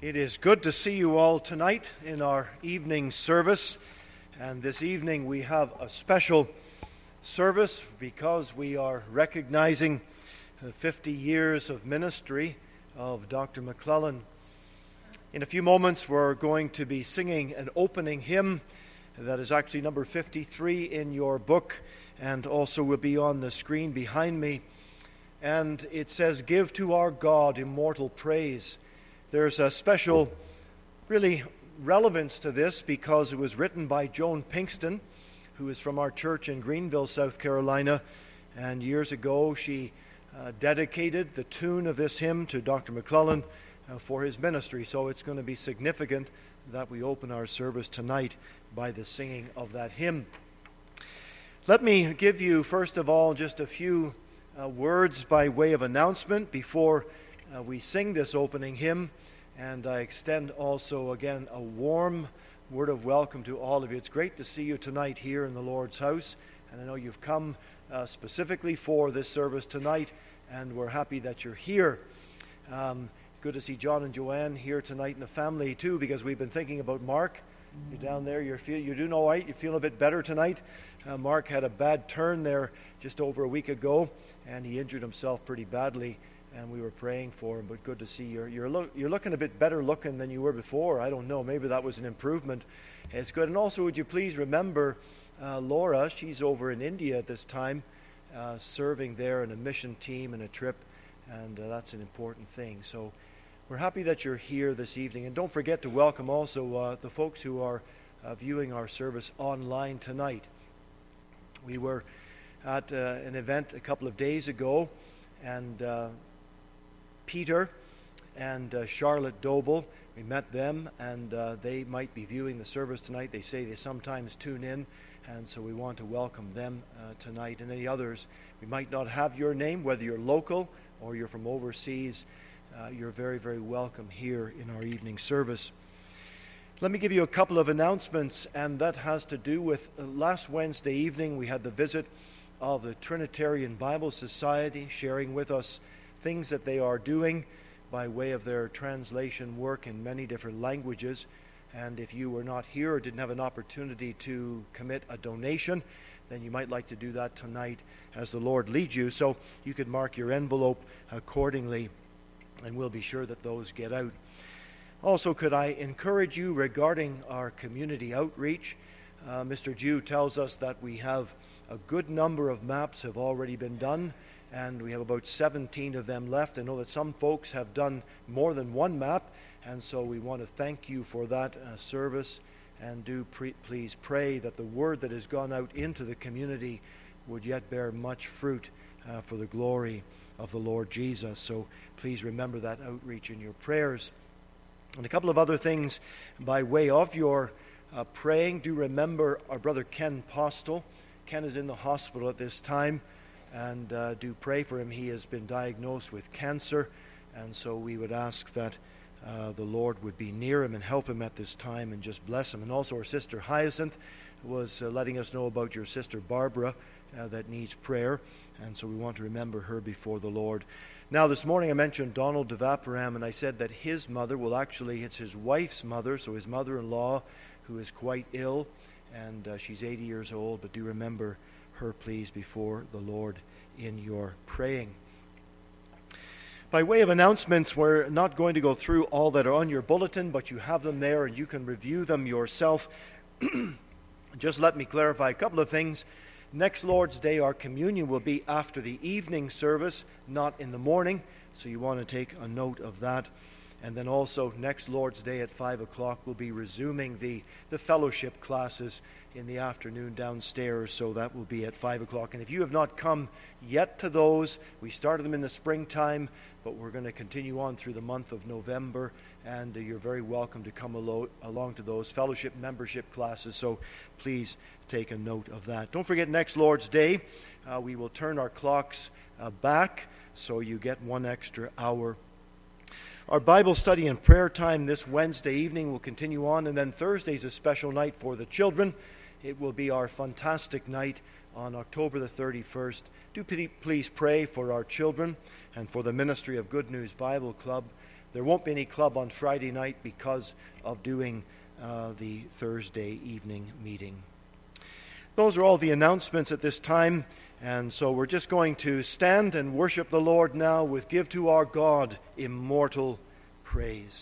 It is good to see you all tonight in our evening service. And this evening we have a special service because we are recognizing the 50 years of ministry of Dr. McClellan. In a few moments we're going to be singing an opening hymn that is actually number 53 in your book and also will be on the screen behind me. And it says, "Give to our God immortal praise." There's a special, really, relevance to this because it was written by Joan Pinkston, who is from our church in Greenville, South Carolina. And years ago, she dedicated the tune of this hymn to Dr. McClellan for his ministry. So it's going to be significant that we open our service tonight by the singing of that hymn. Let me give you, first of all, just a few words by way of announcement before we sing this opening hymn, and I extend also again a warm word of welcome to all of you. It's great to see you tonight here in the Lord's house, and I know you've come specifically for this service tonight, and we're happy that you're here. Good to see John and Joanne here tonight and the family too, because we've been thinking about Mark. You're down there, you're doing all right, you feel a bit better tonight. Mark had a bad turn there just over a week ago, and he injured himself pretty badly. And we were praying for him, but good to see you're looking a bit better looking than you were before. I don't know, maybe that was an improvement. It's good. And also, would you please remember Laura? She's over in India at this time, serving there in a mission team and a trip, and that's an important thing. So we're happy that you're here this evening. And don't forget to welcome also the folks who are viewing our service online tonight. We were at an event a couple of days ago, and Peter and Charlotte Doble, we met them, and they might be viewing the service tonight. They say they sometimes tune in, and so we want to welcome them tonight. And any others, we might not have your name, whether you're local or you're from overseas, you're very, very welcome here in our evening service. Let me give you a couple of announcements, and that has to do with last Wednesday evening we had the visit of the Trinitarian Bible Society sharing with us things that they are doing by way of their translation work in many different languages. And if you were not here or didn't have an opportunity to commit a donation, then you might like to do that tonight as the Lord leads you. So you could mark your envelope accordingly, and we'll be sure that those get out. Also, could I encourage you regarding our community outreach? Mr. Jew tells us that we have a good number of maps have already been done, and we have about 17 of them left. I know that some folks have done more than one map, and so we want to thank you for that service, and do please pray that the word that has gone out into the community would yet bear much fruit for the glory of the Lord Jesus. So please remember that outreach in your prayers. And a couple of other things by way of your praying. Do remember our brother Ken Postel. Ken is in the hospital at this time, and do pray for him. He has been diagnosed with cancer, and so we would ask that the Lord would be near him and help him at this time and just bless him. And also our sister Hyacinth was letting us know about your sister Barbara that needs prayer, and so we want to remember her before the Lord. Now this morning I mentioned Donald Devaparam, and I said that his mother, it's his wife's mother, so his mother-in-law, who is quite ill, and she's 80 years old, but do remember her, please, before the Lord in your praying. By way of announcements, we're not going to go through all that are on your bulletin, but you have them there and you can review them yourself. Just let me clarify a couple of things. Next Lord's Day, our communion will be after the evening service, not in the morning, so you want to take a note of that. And then also next Lord's Day at 5 o'clock, we'll be resuming the fellowship classes in the afternoon downstairs, so that will be at 5 o'clock. And if you have not come yet to those, we started them in the springtime, but we're going to continue on through the month of November, and you're very welcome to come along to those fellowship membership classes, so please take a note of that. Don't forget next Lord's Day, we will turn our clocks back, so you get 1 extra hour. Our Bible study and prayer time this Wednesday evening will continue on, and then Thursday is a special night for the children. It will be our fantastic night on October the 31st. Do please pray for our children and for the ministry of Good News Bible Club there won't be any club on Friday night because of doing the Thursday evening meeting. Those are all the announcements at this time, and so we're just going to stand and worship the Lord now with Give to Our God Immortal Praise.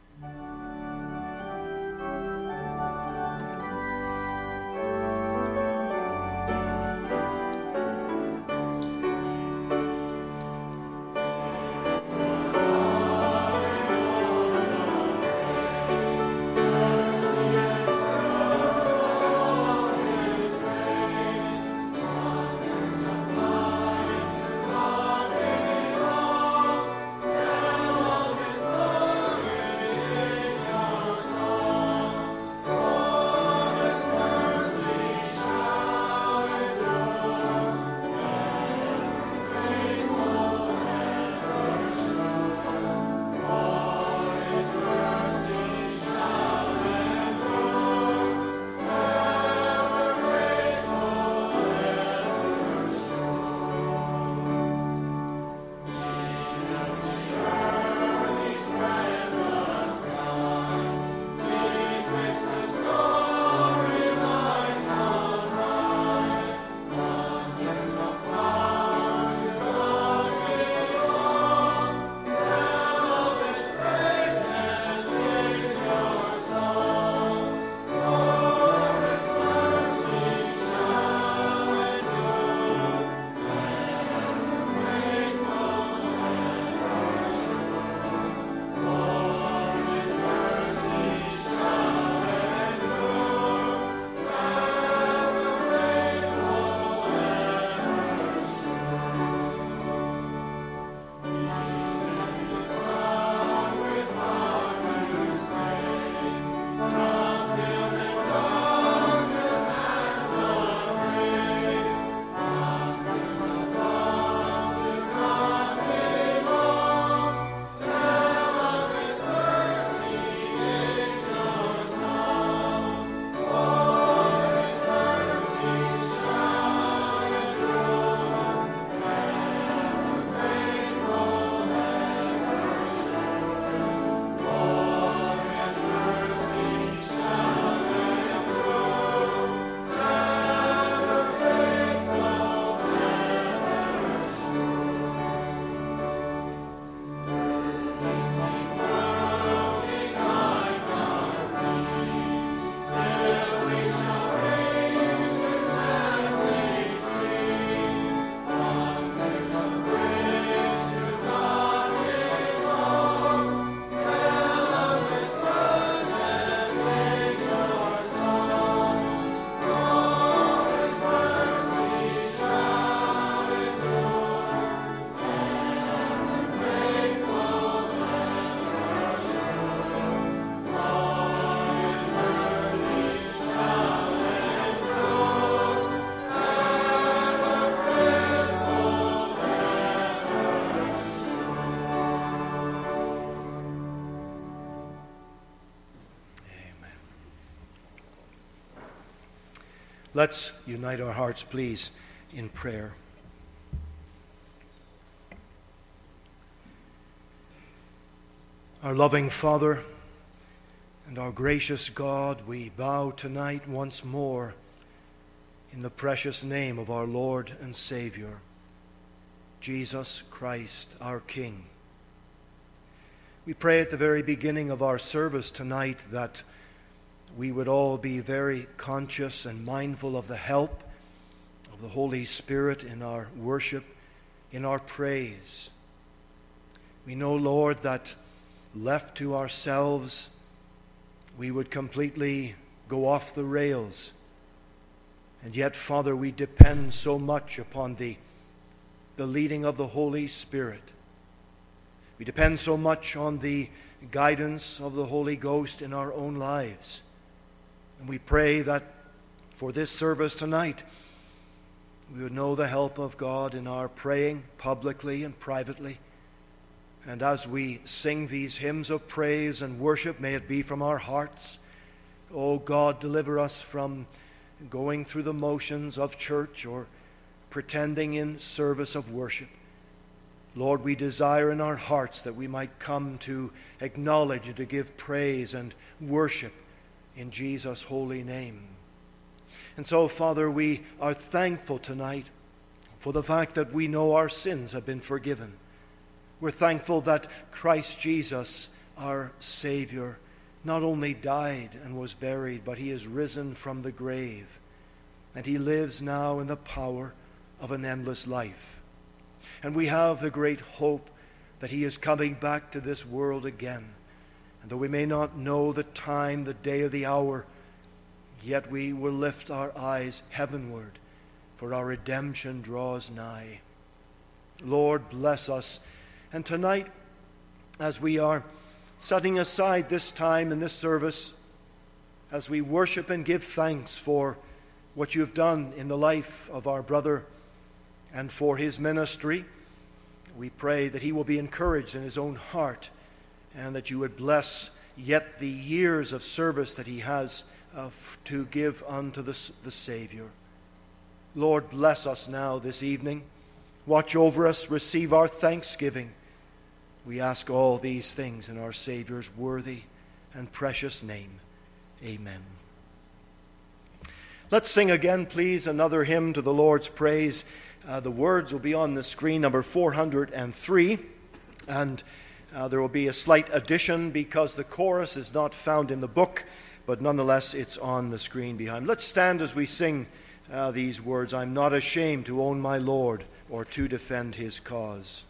Let's unite our hearts, please, in prayer. Our loving Father and our gracious God, we bow tonight once more in the precious name of our Lord and Savior, Jesus Christ, our King. We pray at the very beginning of our service tonight that we would all be very conscious and mindful of the help of the Holy Spirit in our worship, in our praise. We know, Lord, that left to ourselves, we would completely go off the rails. And yet, Father, we depend so much upon the leading of the Holy Spirit. We depend so much on the guidance of the Holy Ghost in our own lives. And we pray that for this service tonight, we would know the help of God in our praying publicly and privately. And as we sing these hymns of praise and worship, may it be from our hearts. Oh God, deliver us from going through the motions of church or pretending in service of worship. Lord, we desire in our hearts that we might come to acknowledge and to give praise and worship in Jesus' holy name. And so, Father, we are thankful tonight for the fact that we know our sins have been forgiven. We're thankful that Christ Jesus, our Savior, not only died and was buried, but he is risen from the grave, and he lives now in the power of an endless life. And we have the great hope that he is coming back to this world again. And though we may not know the time, the day, or the hour, yet we will lift our eyes heavenward, for our redemption draws nigh. Lord, bless us. And tonight, as we are setting aside this time in this service, as we worship and give thanks for what you've done in the life of our brother and for his ministry, we pray that he will be encouraged in his own heart, and that you would bless yet the years of service that he has to give unto the Savior. Lord, bless us now this evening. Watch over us. Receive our thanksgiving. We ask all these things in our Savior's worthy and precious name. Amen. Let's sing again, please, another hymn to the Lord's praise. The words will be on the screen, number 403, and there will be a slight addition because the chorus is not found in the book, but nonetheless it's on the screen behind. Let's stand as we sing these words. I'm not ashamed to own my Lord or to defend his cause.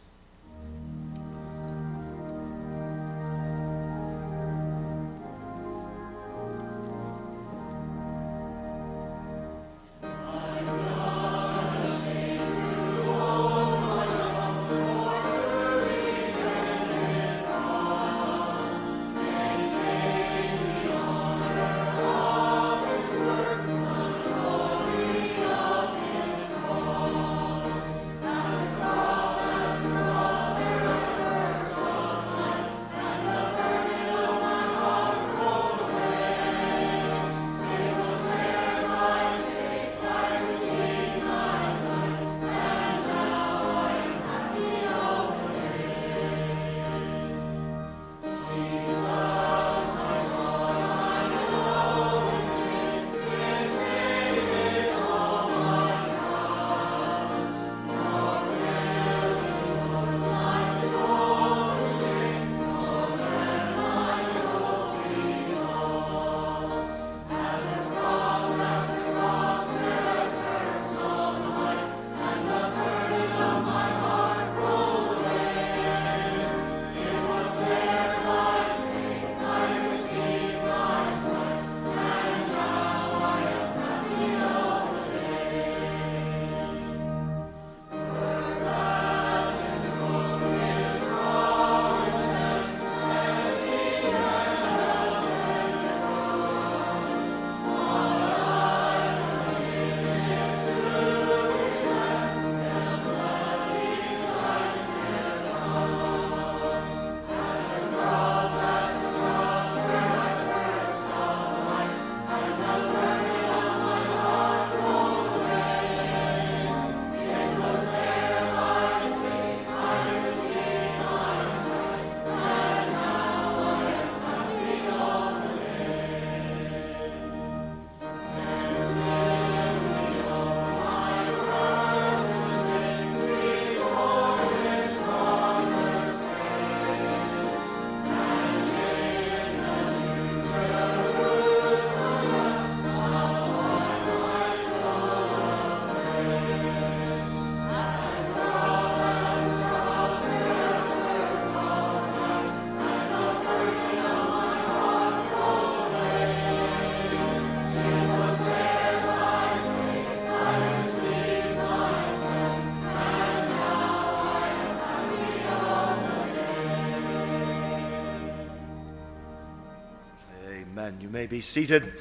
Amen. You may be seated.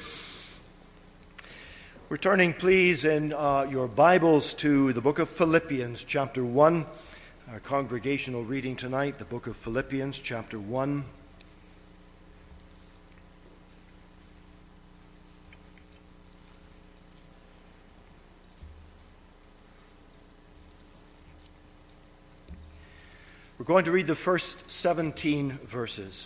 Returning, please, in your Bibles to the book of Philippians, chapter 1. Our congregational reading tonight, the book of Philippians, chapter 1. We're going to read the first 17 verses.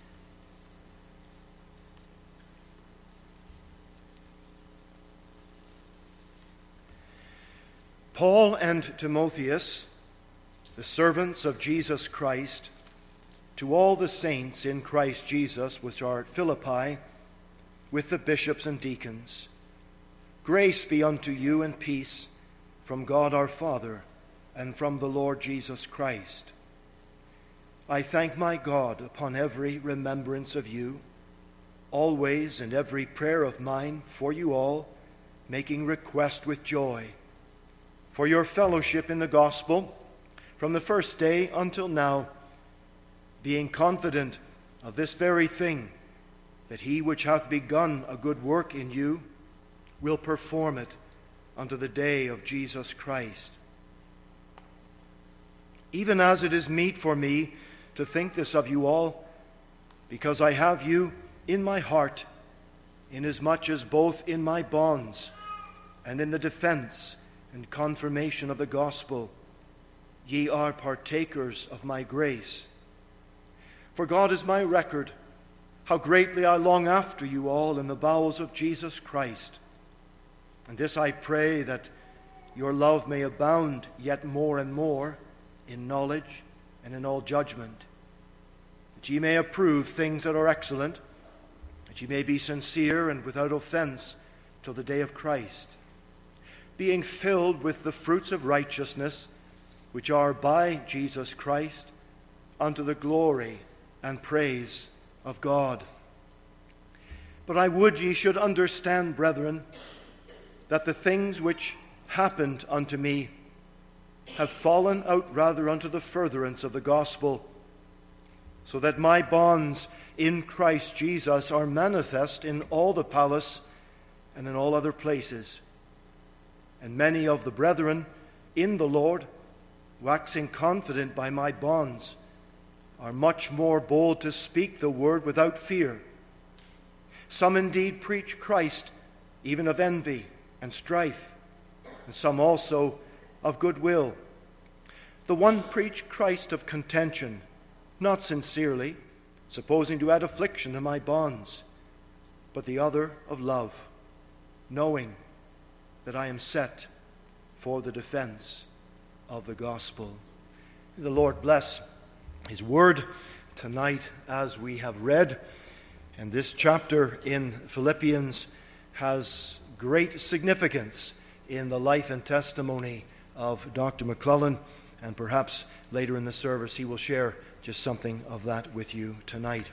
Paul and Timotheus, the servants of Jesus Christ, to all the saints in Christ Jesus which are at Philippi, with the bishops and deacons, grace be unto you and peace from God our Father and from the Lord Jesus Christ. I thank my God upon every remembrance of you, always in every prayer of mine for you all, making request with joy, for your fellowship in the gospel from the first day until now, being confident of this very thing, that he which hath begun a good work in you will perform it unto the day of Jesus Christ. Even as it is meet for me to think this of you all, because I have you in my heart, inasmuch as both in my bonds and in the defense and confirmation of the gospel, ye are partakers of my grace. For God is my record, how greatly I long after you all in the bowels of Jesus Christ. And this I pray, that your love may abound yet more and more in knowledge and in all judgment, that ye may approve things that are excellent, that ye may be sincere and without offense till the day of Christ, being filled with the fruits of righteousness, which are by Jesus Christ, unto the glory and praise of God. But I would ye should understand, brethren, that the things which happened unto me have fallen out rather unto the furtherance of the gospel, so that my bonds in Christ Jesus are manifest in all the palace and in all other places. And many of the brethren in the Lord, waxing confident by my bonds, are much more bold to speak the word without fear. Some indeed preach Christ, even of envy and strife, and some also of goodwill. The one preach Christ of contention, not sincerely, supposing to add affliction to my bonds, but the other of love, knowing that I am set for the defense of the gospel. May the Lord bless his word tonight as we have read. And this chapter in Philippians has great significance in the life and testimony of Dr. McClellan, and perhaps later in the service he will share just something of that with you tonight.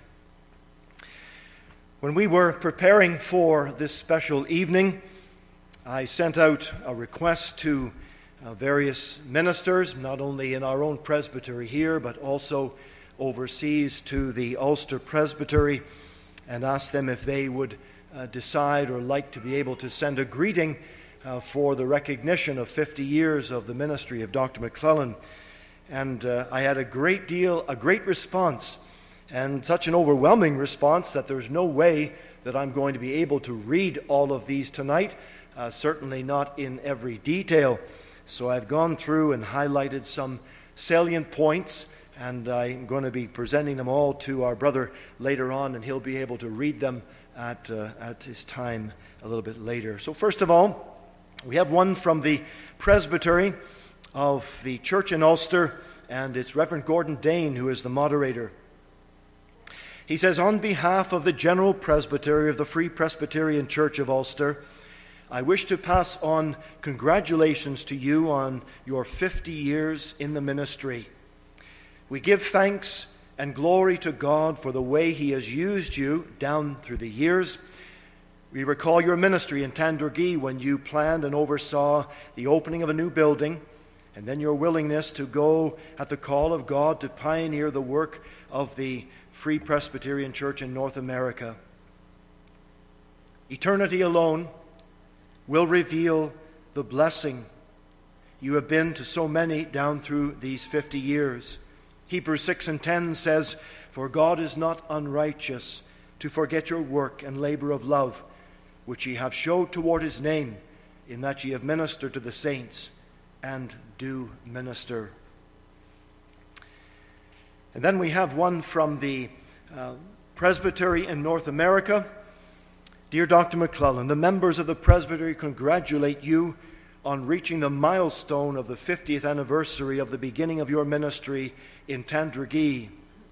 When we were preparing for this special evening, I sent out a request to various ministers, not only in our own presbytery here, but also overseas to the Ulster Presbytery, and asked them if they would decide or like to be able to send a greeting for the recognition of 50 years of the ministry of Dr. McClellan. And I had a great response, and such an overwhelming response that there's no way that I'm going to be able to read all of these tonight. Certainly not in every detail. So I've gone through and highlighted some salient points, and I'm going to be presenting them all to our brother later on, and he'll be able to read them at his time a little bit later. So first of all, we have one from the presbytery of the church in Ulster, and it's Reverend Gordon Dane who is the moderator. He says, "On behalf of the General Presbytery of the Free Presbyterian Church of Ulster, I wish to pass on congratulations to you on your 50 years in the ministry. We give thanks and glory to God for the way He has used you down through the years. We recall your ministry in Tandragee when you planned and oversaw the opening of a new building, and then your willingness to go at the call of God to pioneer the work of the Free Presbyterian Church in North America. Eternity alone will reveal the blessing you have been to so many down through these 50 years. Hebrews 6:10 says, "For God is not unrighteous to forget your work and labor of love, which ye have showed toward his name, in that ye have ministered to the saints and do minister." And then we have one from the Presbytery in North America. Dear Dr. McClellan, the members of the Presbytery congratulate you on reaching the milestone of the 50th anniversary of the beginning of your ministry in Tandragee.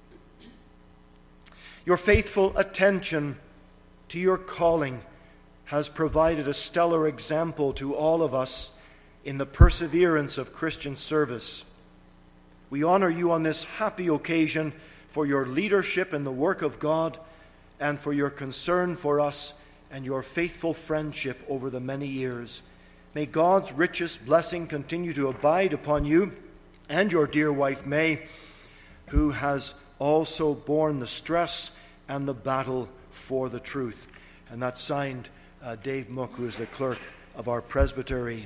Your faithful attention to your calling has provided a stellar example to all of us in the perseverance of Christian service. We honor you on this happy occasion for your leadership in the work of God and for your concern for us and your faithful friendship over the many years. May God's richest blessing continue to abide upon you and your dear wife May, who has also borne the stress and the battle for the truth. And that's signed Dave Mook, who is the clerk of our presbytery.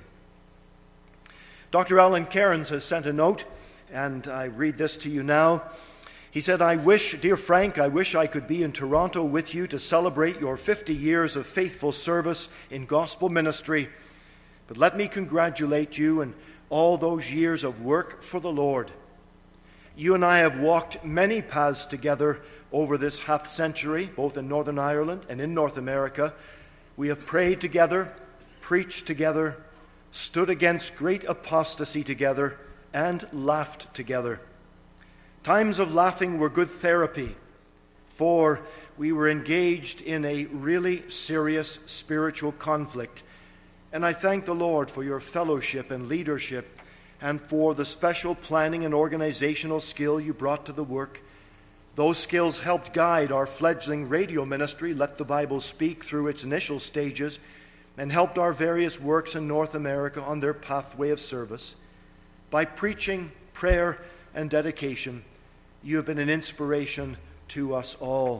Dr. Alan Cairns has sent a note, and I read this to you now. He said, Dear Frank, I wish I could be in Toronto with you to celebrate your 50 years of faithful service in gospel ministry. But let me congratulate you on all those years of work for the Lord. You and I have walked many paths together over this half-century, both in Northern Ireland and in North America. We have prayed together, preached together, stood against great apostasy together, and laughed together. Times of laughing were good therapy, for we were engaged in a really serious spiritual conflict. And I thank the Lord for your fellowship and leadership and for the special planning and organizational skill you brought to the work. Those skills helped guide our fledgling radio ministry, Let the Bible Speak, through its initial stages, and helped our various works in North America on their pathway of service. By preaching, prayer, and dedication, you have been an inspiration to us all.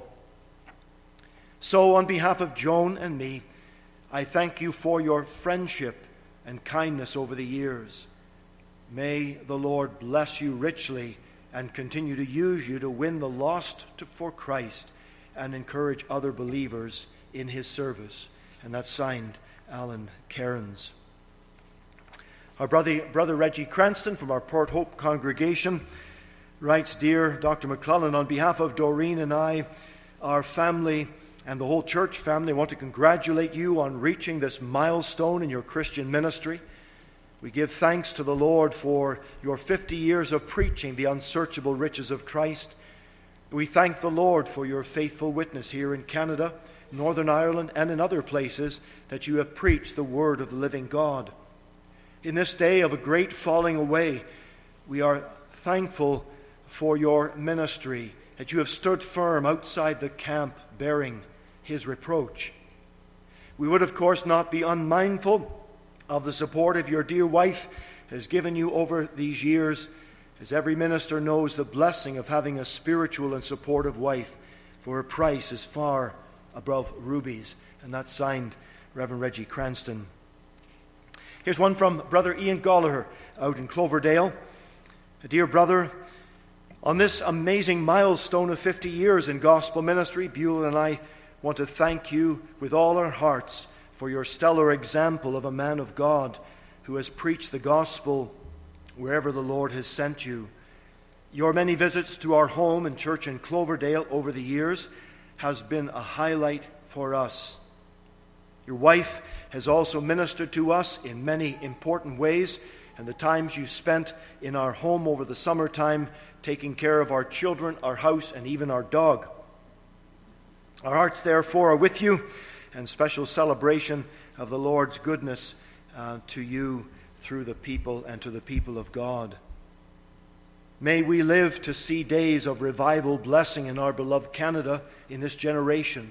So, on behalf of Joan and me, I thank you for your friendship and kindness over the years. May the Lord bless you richly and continue to use you to win the lost for Christ and encourage other believers in his service. And that's signed Alan Cairns. Our brother Reggie Cranston from our Port Hope congregation writes, Dear Dr. McClellan, on behalf of Doreen and I, our family, and the whole church family, I want to congratulate you on reaching this milestone in your Christian ministry. We give thanks to the Lord for your 50 years of preaching the unsearchable riches of Christ. We thank the Lord for your faithful witness here in Canada, Northern Ireland, and in other places that you have preached the word of the living God. In this day of a great falling away, we are thankful for your ministry, that you have stood firm outside the camp bearing his reproach. We would, of course, not be unmindful of the support of your dear wife has given you over these years, as every minister knows the blessing of having a spiritual and supportive wife, for her price is far above rubies. And that's signed Reverend Reggie Cranston. Here's one from Brother Ian Gallagher out in Cloverdale. Dear brother, on this amazing milestone of 50 years in gospel ministry, Buell and I want to thank you with all our hearts for your stellar example of a man of God who has preached the gospel wherever the Lord has sent you. Your many visits to our home and church in Cloverdale over the years has been a highlight for us. Your wife has also ministered to us in many important ways, and the times you spent in our home over the summertime taking care of our children, our house, and even our dog. Our hearts, therefore, are with you, and special celebration of the Lord's goodness to you through the people and to the people of God. May we live to see days of revival blessing in our beloved Canada in this generation.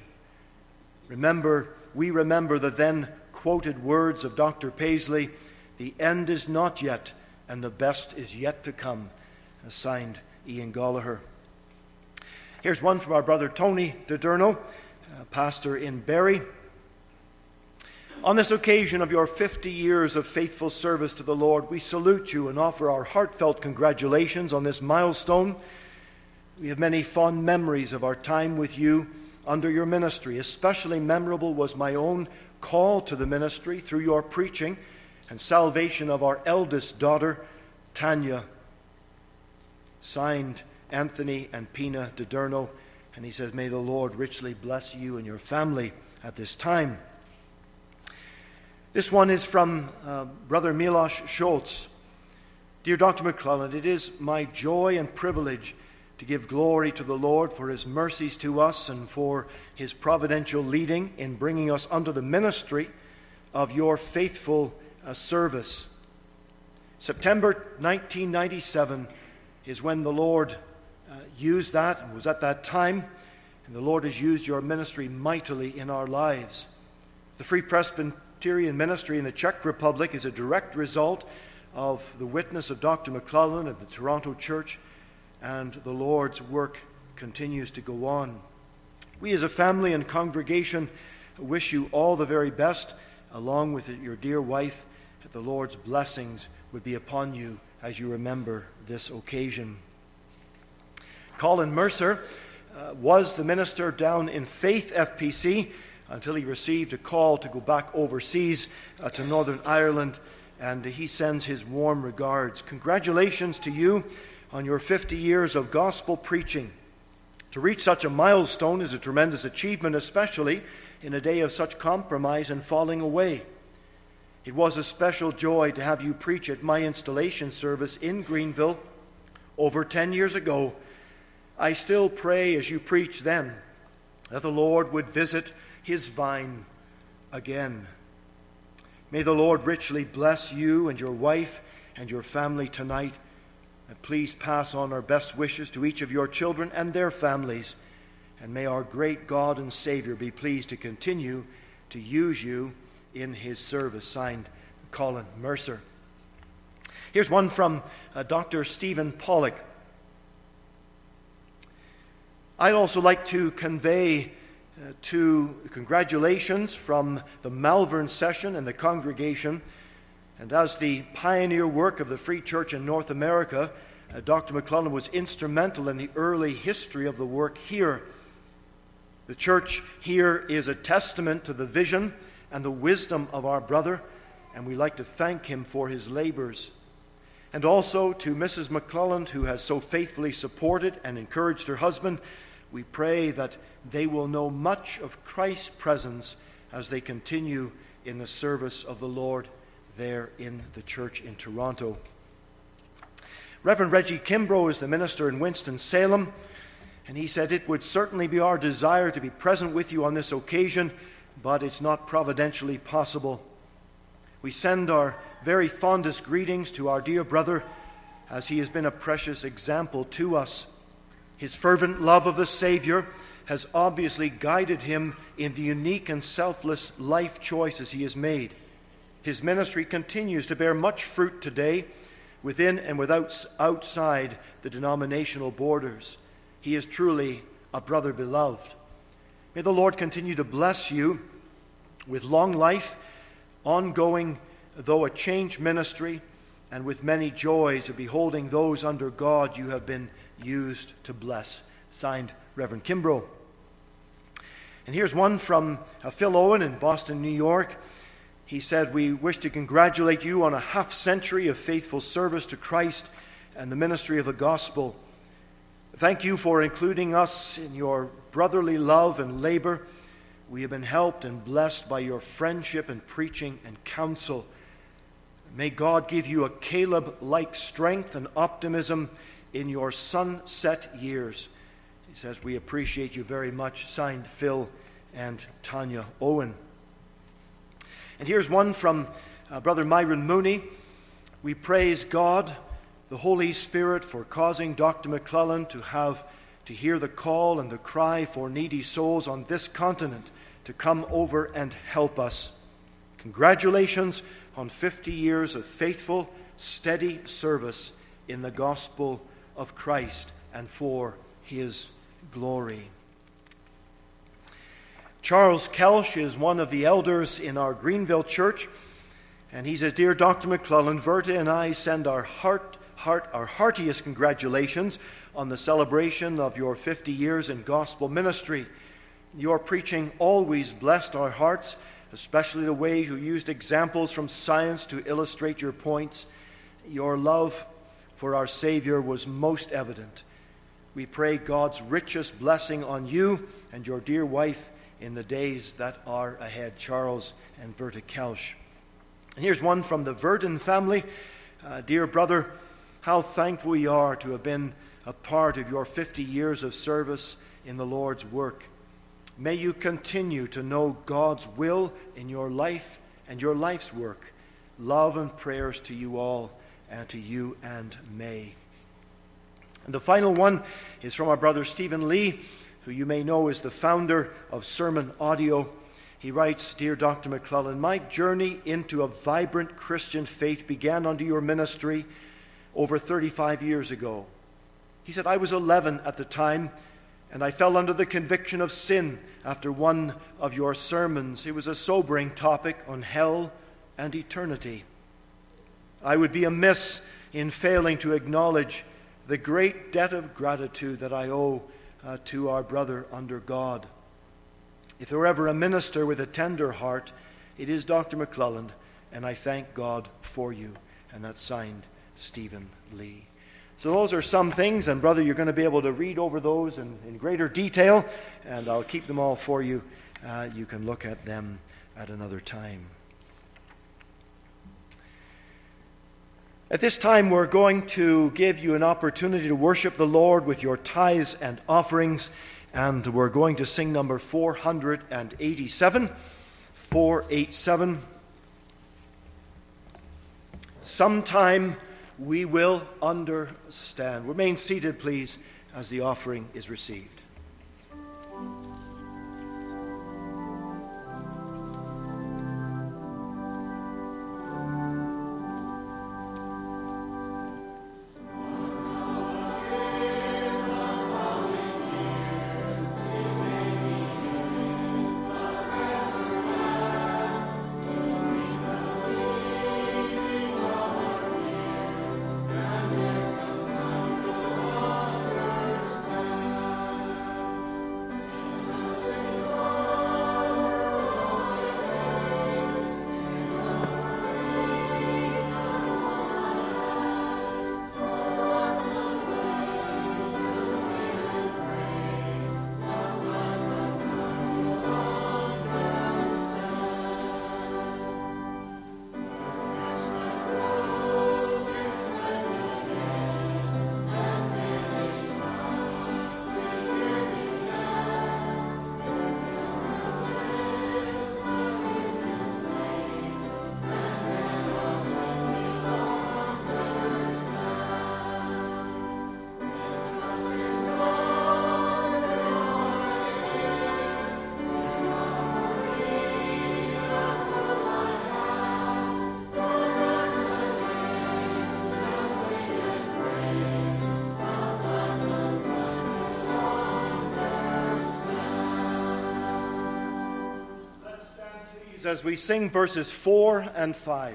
We remember the then quoted words of Dr. Paisley, "The end is not yet, and the best is yet to come," signed Ian Gallagher. Here's one from our brother Tony DiDerno, pastor in Barrie. On this occasion of your 50 years of faithful service to the Lord, we salute you and offer our heartfelt congratulations on this milestone. We have many fond memories of our time with you under your ministry. Especially memorable was my own call to the ministry through your preaching and salvation of our eldest daughter, Tanya. Signed Anthony and Pina DiDerno. And he says, may the Lord richly bless you and your family at this time. This one is from Brother Milos Schultz. Dear Dr. McClelland, it is my joy and privilege to give glory to the Lord for his mercies to us and for his providential leading in bringing us under the ministry of your faithful service. September 1997 is when the Lord used that, and was at that time, and the Lord has used your ministry mightily in our lives. The Free Presbyterian ministry in the Czech Republic is a direct result of the witness of Dr. McClelland of the Toronto Church, and the Lord's work continues to go on. We as a family and congregation wish you all the very best, along with your dear wife, that the Lord's blessings would be upon you as you remember this occasion. Colin Mercer was the minister down in Faith FPC until he received a call to go back overseas to Northern Ireland, and he sends his warm regards. Congratulations to you on your 50 years of gospel preaching. To reach such a milestone is a tremendous achievement, especially in a day of such compromise and falling away. It was a special joy to have you preach at my installation service in Greenville over 10 years ago. I still pray as you preach then that the Lord would visit his vine again. May the Lord richly bless you and your wife and your family tonight. And please pass on our best wishes to each of your children and their families. And may our great God and Savior be pleased to continue to use you in his service. Signed, Colin Mercer. Here's one from Dr. Stephen Pollock. I'd also like to convey congratulations from the Malvern session and the congregation. And as the pioneer work of the Free Church in North America, Dr. McClelland was instrumental in the early history of the work here. The church here is a testament to the vision and the wisdom of our brother, and we like to thank him for his labors. And also to Mrs. McClelland, who has so faithfully supported and encouraged her husband, we pray that they will know much of Christ's presence as they continue in the service of the Lord there in the church in Toronto. Reverend Reggie Kimbrough is the minister in Winston-Salem, and he said, it would certainly be our desire to be present with you on this occasion, but it's not providentially possible. We send our very fondest greetings to our dear brother, as he has been a precious example to us. His fervent love of the Savior has obviously guided him in the unique and selfless life choices he has made. His ministry continues to bear much fruit today, within and outside the denominational borders. He is truly a brother beloved. May the Lord continue to bless you with long life, ongoing, though a changed ministry, and with many joys of beholding those under God you have been used to bless. Signed, Reverend Kimbrough. And here's one from Phil Owen in Boston, New York. He said, we wish to congratulate you on a half-century of faithful service to Christ and the ministry of the gospel. Thank you for including us in your brotherly love and labor. We have been helped and blessed by your friendship and preaching and counsel. May God give you a Caleb-like strength and optimism in your sunset years. He says, we appreciate you very much. Signed, Phil and Tanya Owen. And here's one from Brother Myron Mooney. We praise God, the Holy Spirit, for causing Dr. McClelland to hear the call and the cry for needy souls on this continent to come over and help us. Congratulations on 50 years of faithful, steady service in the gospel of Christ and for his glory. Charles Kelsch is one of the elders in our Greenville church, and he says, Dear Dr. McClelland, Verta and I send our heartiest congratulations on the celebration of your 50 years in gospel ministry. Your preaching always blessed our hearts, especially the way you used examples from science to illustrate your points. Your love for our Savior was most evident. we pray God's richest blessing on you and your dear wife in the days that are ahead, Charles and Berta Kelsch. And here's one from the Verdon family. Dear brother, how thankful we are to have been a part of your 50 years of service in the Lord's work. May you continue to know God's will in your life and your life's work. Love and prayers to you all, and to you and May. And the final one is from our brother Stephen Lee, who you may know is the founder of Sermon Audio. He writes, Dear Dr. McClellan, my journey into a vibrant Christian faith began under your ministry over 35 years ago. He said, I was 11 at the time, and I fell under the conviction of sin after one of your sermons. It was a sobering topic on hell and eternity. I would be amiss in failing to acknowledge the great debt of gratitude that I owe to our brother under God. If there were ever a minister with a tender heart, it is Dr. McClelland, and I thank God for you. And that's signed Stephen Lee. So those are some things, and brother, you're going to be able to read over those in greater detail, and I'll keep them all for you. You can look at them at another time. At this time, we're going to give you an opportunity to worship the Lord with your tithes and offerings, and we're going to sing number 487, 487. Sometime we will understand. Remain seated, please, as the offering is received. As we sing verses 4 and 5.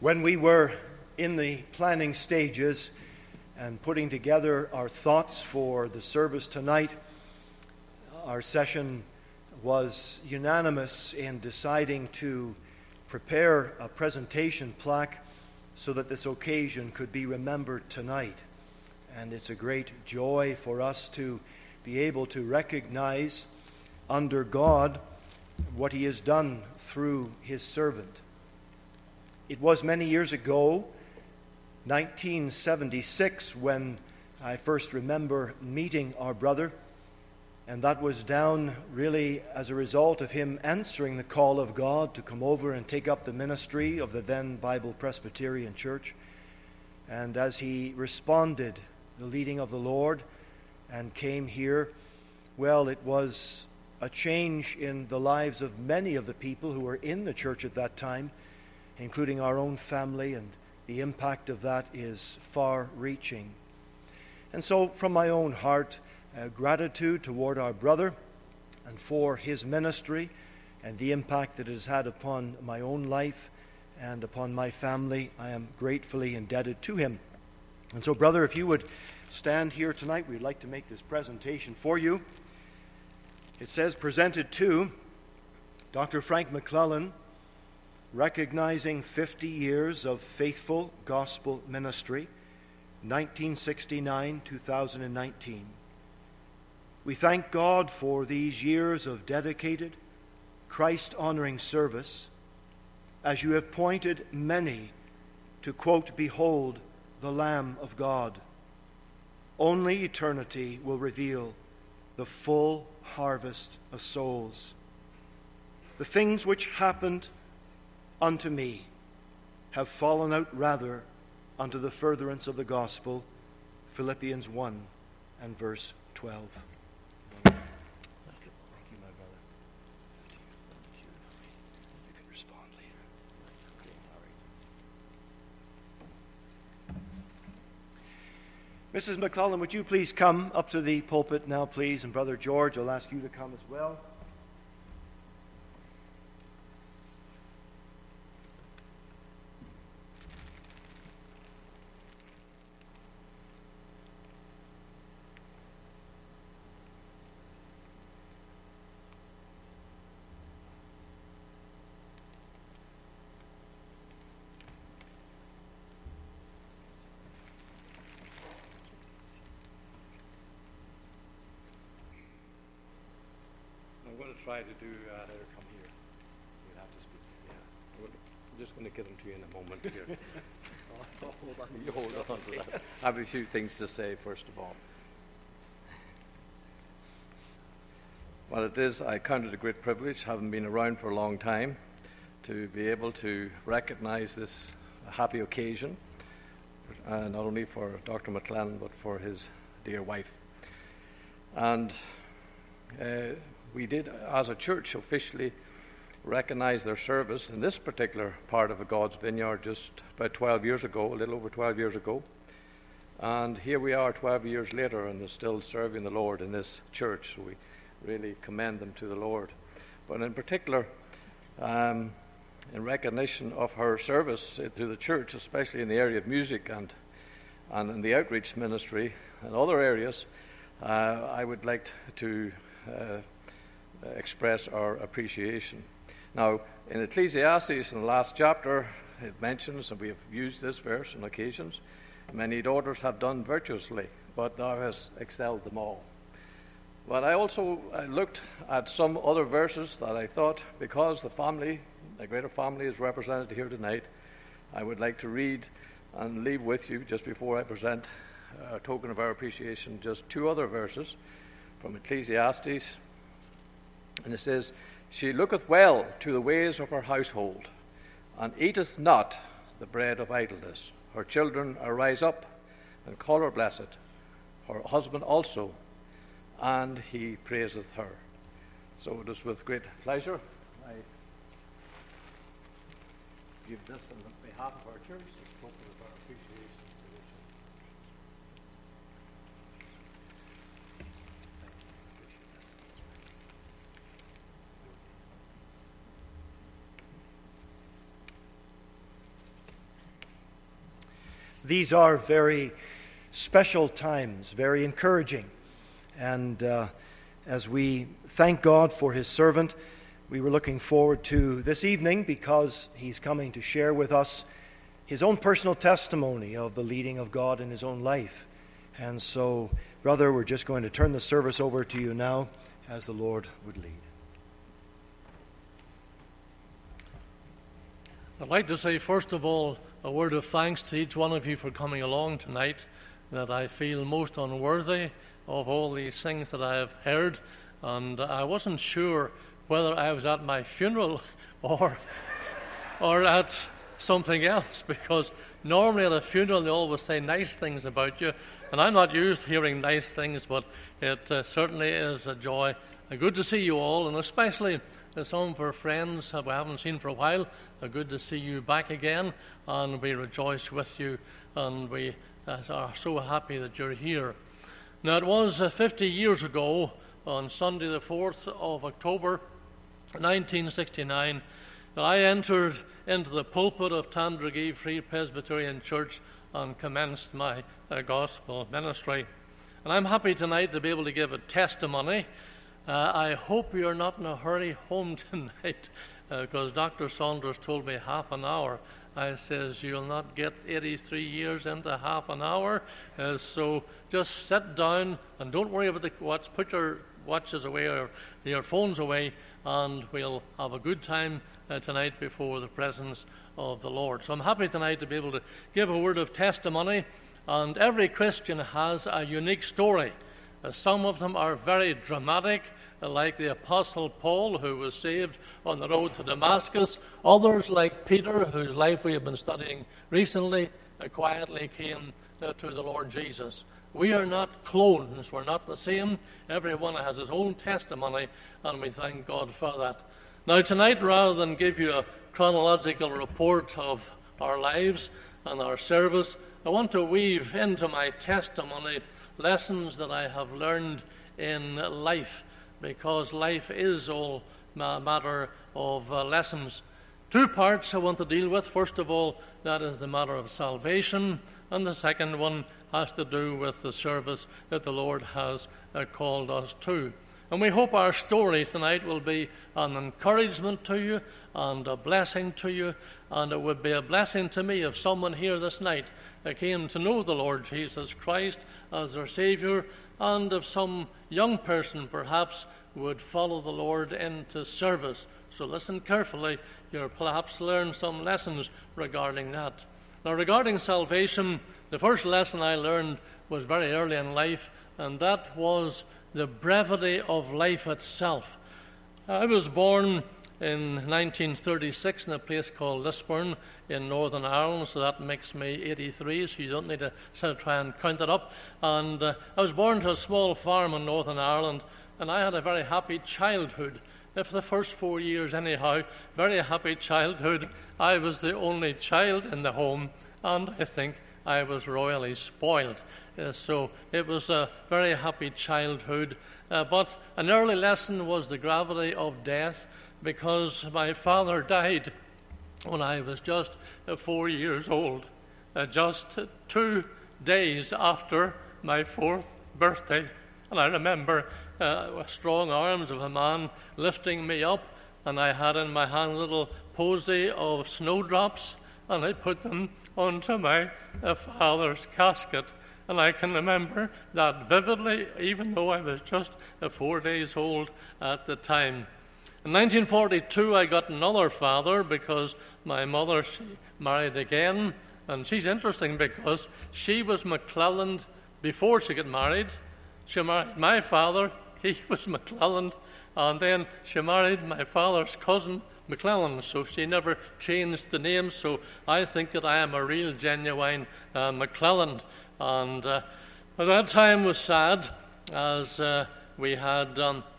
When we were in the planning stages and putting together our thoughts for the service tonight, our session was unanimous in deciding to prepare a presentation plaque so that this occasion could be remembered tonight. And it's a great joy for us to be able to recognize under God what He has done through His servant. It was many years ago, 1976, when I first remember meeting our brother, and that was down really as a result of him answering the call of God to come over and take up the ministry of the then Bible Presbyterian Church. And as he responded the leading of the Lord and came here, well, it was a change in the lives of many of the people who were in the church at that time, including our own family, and the impact of that is far-reaching. And so, from my own heart, gratitude toward our brother and for his ministry and the impact that it has had upon my own life and upon my family, I am gratefully indebted to him. And so, brother, if you would stand here tonight, we'd like to make this presentation for you. It says, presented to Dr. Frank McClellan, recognizing 50 years of faithful gospel ministry, 1969-2019. We thank God for these years of dedicated, Christ-honoring service, as you have pointed many to, quote, behold the Lamb of God. Only eternity will reveal the full harvest of souls. The things which happened unto me have fallen out rather unto the furtherance of the gospel. Philippians 1 and verse 12. Thank you, my brother. You can respond later. Okay, all right. Mrs. McClellan, would you please come up to the pulpit now, please? And Brother George, I'll ask you to come as well. I'm going to try to do. Better come here. You'll have to speak. Yeah, I'm just going to get them to you in a moment here. Hold on. You hold on to that. I have a few things to say first of all. Well, it is. I count it a great privilege, having been around for a long time, to be able to recognize this happy occasion, not only for Dr. McClellan but for his dear wife. And we did, as a church, officially recognize their service in this particular part of God's vineyard just about 12 years ago, a little over 12 years ago. And here we are 12 years later, and they're still serving the Lord in this church. So we really commend them to the Lord. But in particular, in recognition of her service to the church, especially in the area of music and in the outreach ministry and other areas, I would like to express our appreciation. Now, in Ecclesiastes, in the last chapter, it mentions, and we have used this verse on occasions, many daughters have done virtuously, but thou hast excelled them all. But I also looked at some other verses that I thought, because the family, the greater family, is represented here tonight, I would like to read and leave with you, just before I present a token of our appreciation, just two other verses from Ecclesiastes. And it says, she looketh well to the ways of her household, and eateth not the bread of idleness. Her children arise up and call her blessed, her husband also, and he praiseth her. So it is with great pleasure I give this on behalf of our church, as a token of our appreciation. These are very special times, very encouraging. And as we thank God for his servant, we were looking forward to this evening because he's coming to share with us his own personal testimony of the leading of God in his own life. And so, brother, we're just going to turn the service over to you now as the Lord would lead. I'd like to say, first of all, a word of thanks to each one of you for coming along tonight, that I feel most unworthy of all these things that I have heard, and I wasn't sure whether I was at my funeral or at something else, because normally at a funeral they always say nice things about you, and I'm not used to hearing nice things, but it certainly is a joy. Good to see you all, and especially some of our friends that we haven't seen for a while. Good to see you back again, and we rejoice with you, and we are so happy that you're here. Now, it was 50 years ago, on Sunday the 4th of October, 1969, that I entered into the pulpit of Tandragee Free Presbyterian Church and commenced my gospel ministry. And I'm happy tonight to be able to give a testimony. I hope you're not in a hurry home tonight, because Dr. Saunders told me half an hour. I says, you'll not get 83 years into half an hour, so just sit down and don't worry about the watch. Put your watches away or your phones away, and we'll have a good time tonight before the presence of the Lord. So I'm happy tonight to be able to give a word of testimony, and every Christian has a unique story. Some of them are very dramatic, like the Apostle Paul, who was saved on the road to Damascus. Others, like Peter, whose life we have been studying recently, quietly came to the Lord Jesus. We are not clones. We're not the same. Everyone has his own testimony, and we thank God for that. Now, tonight, rather than give you a chronological report of our lives and our service, I want to weave into my testimony lessons that I have learned in life, because life is all a matter of lessons. Two parts I want to deal with. First of all, that is the matter of salvation, and the second one has to do with the service that the Lord has called us to. And we hope our story tonight will be an encouragement to you and a blessing to you, and it would be a blessing to me if someone here this night came to know the Lord Jesus Christ as their Savior, and if some young person perhaps would follow the Lord into service. So listen carefully. You'll perhaps learn some lessons regarding that. Now, regarding salvation, the first lesson I learned was very early in life, and that was the brevity of life itself. I was born in 1936 in a place called Lisburn in Northern Ireland, so that makes me 83, so you don't need to sort of try and count it up. And I was born to a small farm in Northern Ireland, and I had a very happy childhood. For the first 4 years anyhow, very happy childhood. I was the only child in the home, and I think I was royally spoiled. So it was a very happy childhood. But an early lesson was the gravity of death, because my father died when I was just 4 years old, just 2 days after my 4th birthday. And I remember strong arms of a man lifting me up, and I had in my hand a little posy of snowdrops, and I put them onto my father's casket. And I can remember that vividly, even though I was just 4 days old at the time. In 1942, I got another father because my mother, she married again. And she's interesting because she was McClelland before she got married. She married my father, he was McClelland, and then she married my father's cousin, McClellan, so she never changed the name. So I think that I am a real, genuine McClelland. And that time was sad, as we had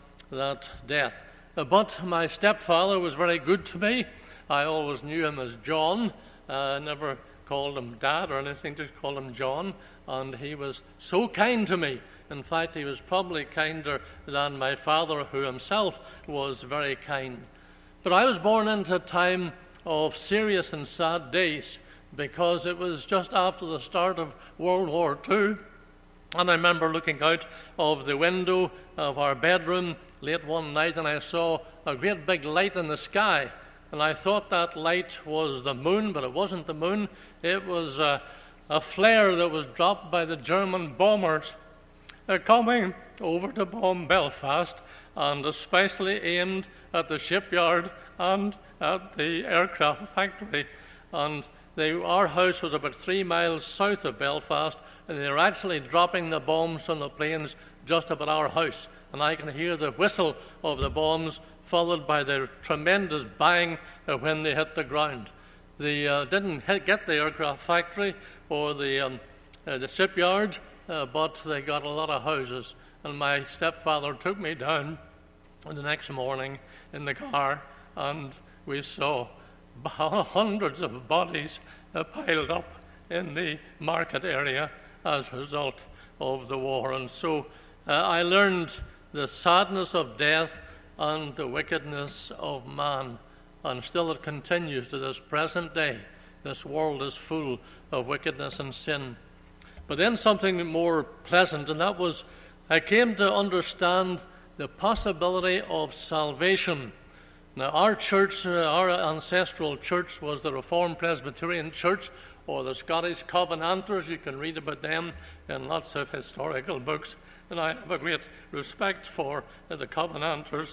that death. But my stepfather was very good to me. I always knew him as John. Never called him Dad or anything, just called him John. And he was so kind to me. In fact, he was probably kinder than my father, who himself was very kind. But I was born into a time of serious and sad days, because it was just after the start of World War II. And I remember looking out of the window of our bedroom late one night, and I saw a great big light in the sky. And I thought that light was the moon, but it wasn't the moon. It was a flare that was dropped by the German bombers coming over to bomb Belfast, and especially aimed at the shipyard and at the aircraft factory. And our house was about 3 miles south of Belfast, and they were actually dropping the bombs from the planes just about our house. And I can hear the whistle of the bombs, followed by the tremendous bang when they hit the ground. They didn't get the aircraft factory or the shipyard, but they got a lot of houses. And my stepfather took me down the next morning in the car, and we saw hundreds of bodies piled up in the market area as a result of the war. And so I learned the sadness of death and the wickedness of man, and still it continues to this present day. This world is full of wickedness and sin. But then something more pleasant, and that was I came to understand the possibility of salvation. Now, our church, our ancestral church, was the Reformed Presbyterian Church, or the Scottish Covenanters. You can read about them in lots of historical books, and I have a great respect for the Covenanters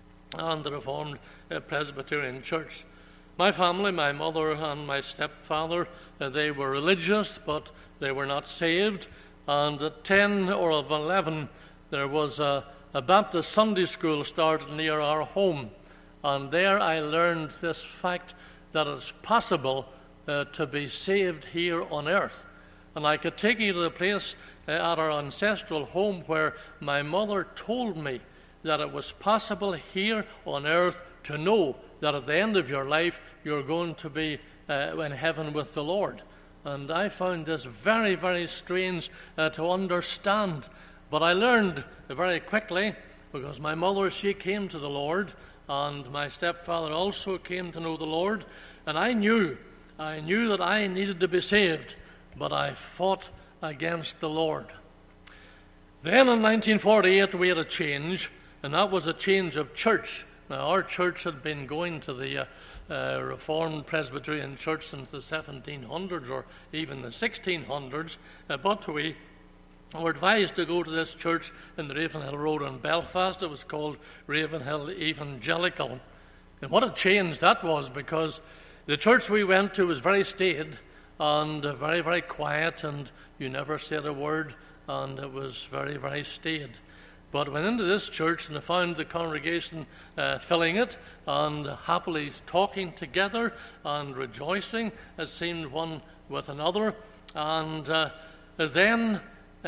and the Reformed Presbyterian Church. My family, my mother and my stepfather, they were religious, but they were not saved. And at 10 or 11, there was a Baptist Sunday school started near our home. And there I learned this fact that it's possible to be saved here on earth. And I could take you to the place at our ancestral home where my mother told me that it was possible here on earth to know that at the end of your life you're going to be in heaven with the Lord. And I found this very, very strange to understand. But I learned very quickly, because my mother, she came to the Lord, and my stepfather also came to know the Lord. And I knew that I needed to be saved, but I fought against the Lord. Then in 1948 we had a change, and that was a change of church. Now, our church had been going to the Reformed Presbyterian Church since the 1700s or even the 1600s, but we were advised to go to this church in the Ravenhill Road in Belfast. It was called Ravenhill Evangelical. And what a change that was, because the church we went to was very staid and very, very quiet, and you never said a word, and it was very, very staid. But I went into this church and I found the congregation filling it and happily talking together and rejoicing, it seemed, one with another. And then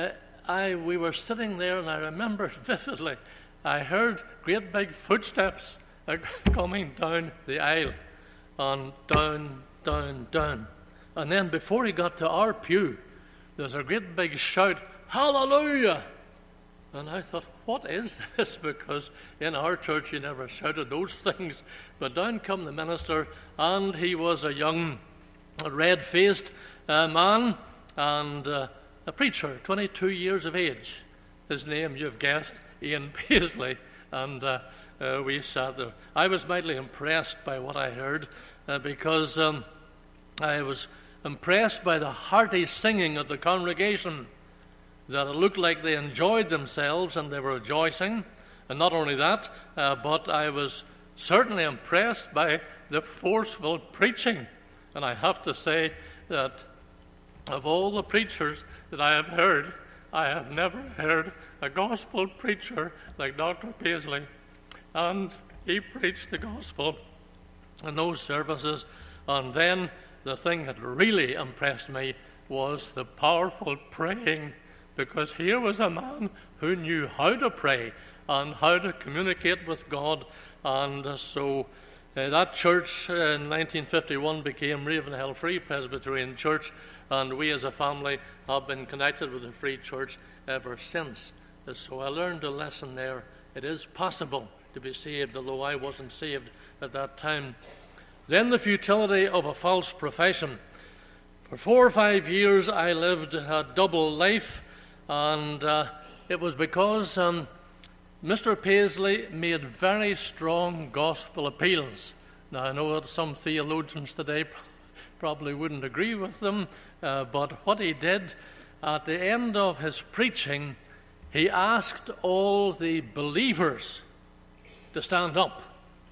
we were sitting there, and I remember vividly, I heard great big footsteps coming down the aisle, and down, down, down. And then before he got to our pew, there's a great big shout, "Hallelujah!" And I thought, what is this? Because in our church you never shouted those things. But down come the minister, and he was a young, red-faced man, and a preacher, 22 years of age. His name, you've guessed, Ian Paisley. And we sat there. I was mightily impressed by what I heard, because I was impressed by the hearty singing of the congregation, that it looked like they enjoyed themselves and they were rejoicing. And not only that, but I was certainly impressed by the forceful preaching. And I have to say that of all the preachers that I have heard, I have never heard a gospel preacher like Dr. Paisley. And he preached the gospel in those services. And then the thing that really impressed me was the powerful praying, because here was a man who knew how to pray and how to communicate with God. And so that church in 1951 became Ravenhill Free Presbyterian Church, and we as a family have been connected with the Free Church ever since. So I learned a lesson there. It is possible to be saved, although I wasn't saved at that time. Then the futility of a false profession. For 4 or 5 years I lived a double life, and it was because Mr. Paisley made very strong gospel appeals. Now, I know that some theologians today probably wouldn't agree with them, but what he did, at the end of his preaching, he asked all the believers to stand up.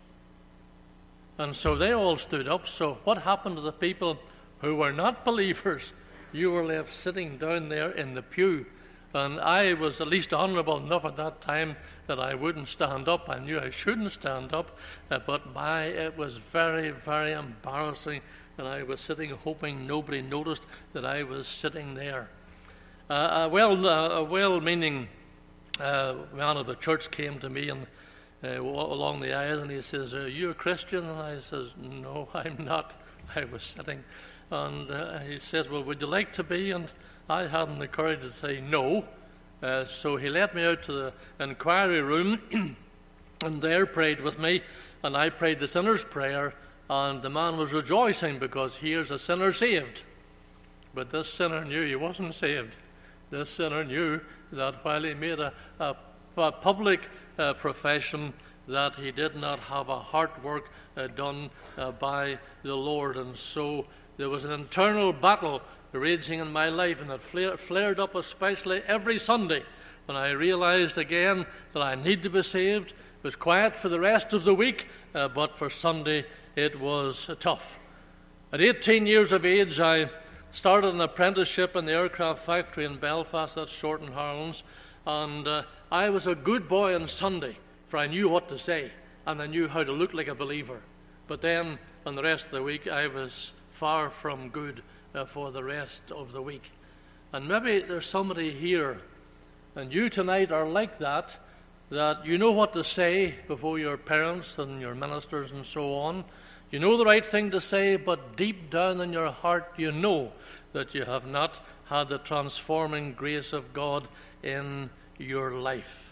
And so they all stood up. So what happened to the people who were not believers? You were left sitting down there in the pew. And I was at least honorable enough at that time that I wouldn't stand up. I knew I shouldn't stand up, but it was very, very embarrassing. And I was sitting hoping nobody noticed that I was sitting there. A well-meaning man of the church came to me and along the aisle, and he says, "Are you a Christian?" And I says, "No, I'm not." I was sitting. And he says, "Well, would you like to be?" And I hadn't the courage to say no. So he led me out to the inquiry room and there prayed with me. And I prayed the sinner's prayer. And the man was rejoicing because here's a sinner saved. But this sinner knew he wasn't saved. This sinner knew that while he made a public profession, that he did not have a heart work done by the Lord. And so there was an internal battle raging in my life, and it flared up especially every Sunday when I realized again that I need to be saved. It was quiet for the rest of the week, but for Sunday it was tough. At 18 years of age, I started an apprenticeship in the aircraft factory in Belfast, that's Shorten Harlands, and I was a good boy on Sunday, for I knew what to say, and I knew how to look like a believer. But then, on the rest of the week, I was far from good for the rest of the week. And maybe there's somebody here, and you tonight are like that you know what to say before your parents and your ministers and so on. You know the right thing to say, but deep down in your heart you know that you have not had the transforming grace of God in your life.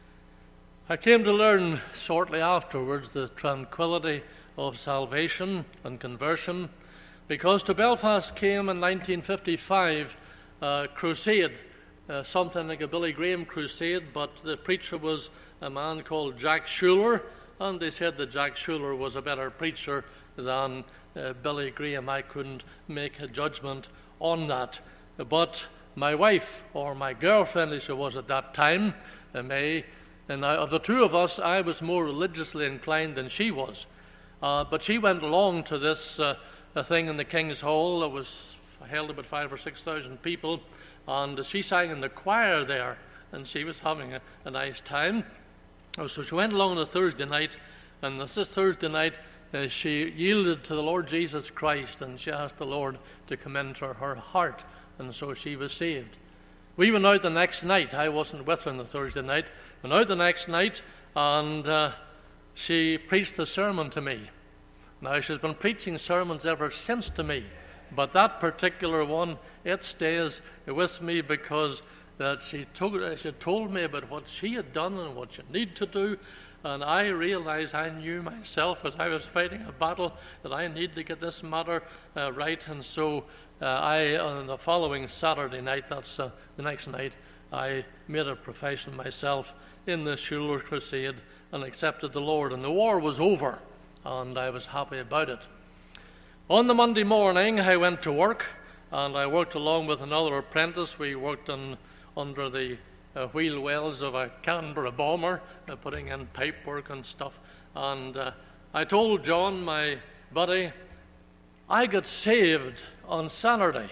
I came to learn shortly afterwards the tranquility of salvation and conversion, because to Belfast came in 1955 a crusade, something like a Billy Graham crusade, but the preacher was a man called Jack Shuler, and they said that Jack Shuler was a better preacher than Billy Graham. I couldn't make a judgment on that. But my wife, or my girlfriend as she was at that time, May, and of the two of us, I was more religiously inclined than she was. But she went along to this thing in the King's Hall that was held about 5,000 or 6,000 people, and she sang in the choir there, and she was having a nice time. So she went along on a Thursday night, and this Thursday night she yielded to the Lord Jesus Christ, and she asked the Lord to come into her heart, and so she was saved. We went out the next night. I wasn't with her on the Thursday night. Went out the next night, and she preached a sermon to me. Now, she's been preaching sermons ever since to me, but that particular one, it stays with me because that she told me about what she had done and what she needed to do, and I realized I knew myself as I was fighting a battle that I need to get this matter right, and so on the following Saturday night, that's the next night, I made a profession myself in the Shuler Crusade and accepted the Lord, and the war was over, and I was happy about it. On the Monday morning, I went to work, and I worked along with another apprentice. We worked under the wheel wells of a Canberra bomber, putting in pipe work and stuff. And I told John, my buddy, I got saved on Saturday.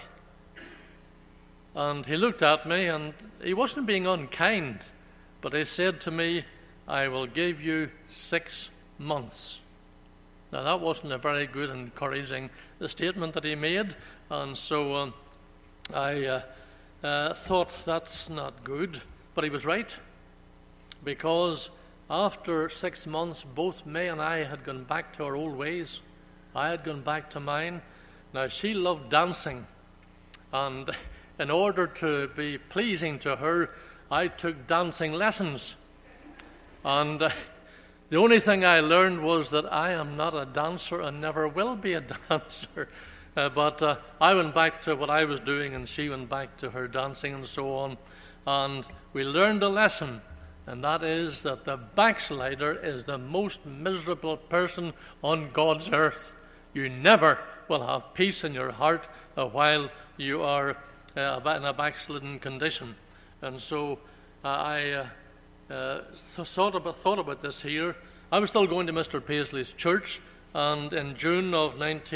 And he looked at me, and he wasn't being unkind, but he said to me, I will give you 6 months. Now, that wasn't a very good, encouraging statement that he made, and so I thought that's not good. But he was right, because after 6 months, both May and I had gone back to our old ways. I had gone back to mine. Now, she loved dancing, and in order to be pleasing to her, I took dancing lessons. And the only thing I learned was that I am not a dancer and never will be a dancer. But I went back to what I was doing, and she went back to her dancing and so on. And we learned a lesson, and that is that the backslider is the most miserable person on God's earth. You never will have peace in your heart while you are in a backslidden condition. And so I thought about this here. I was still going to Mr. Paisley's church, and in June of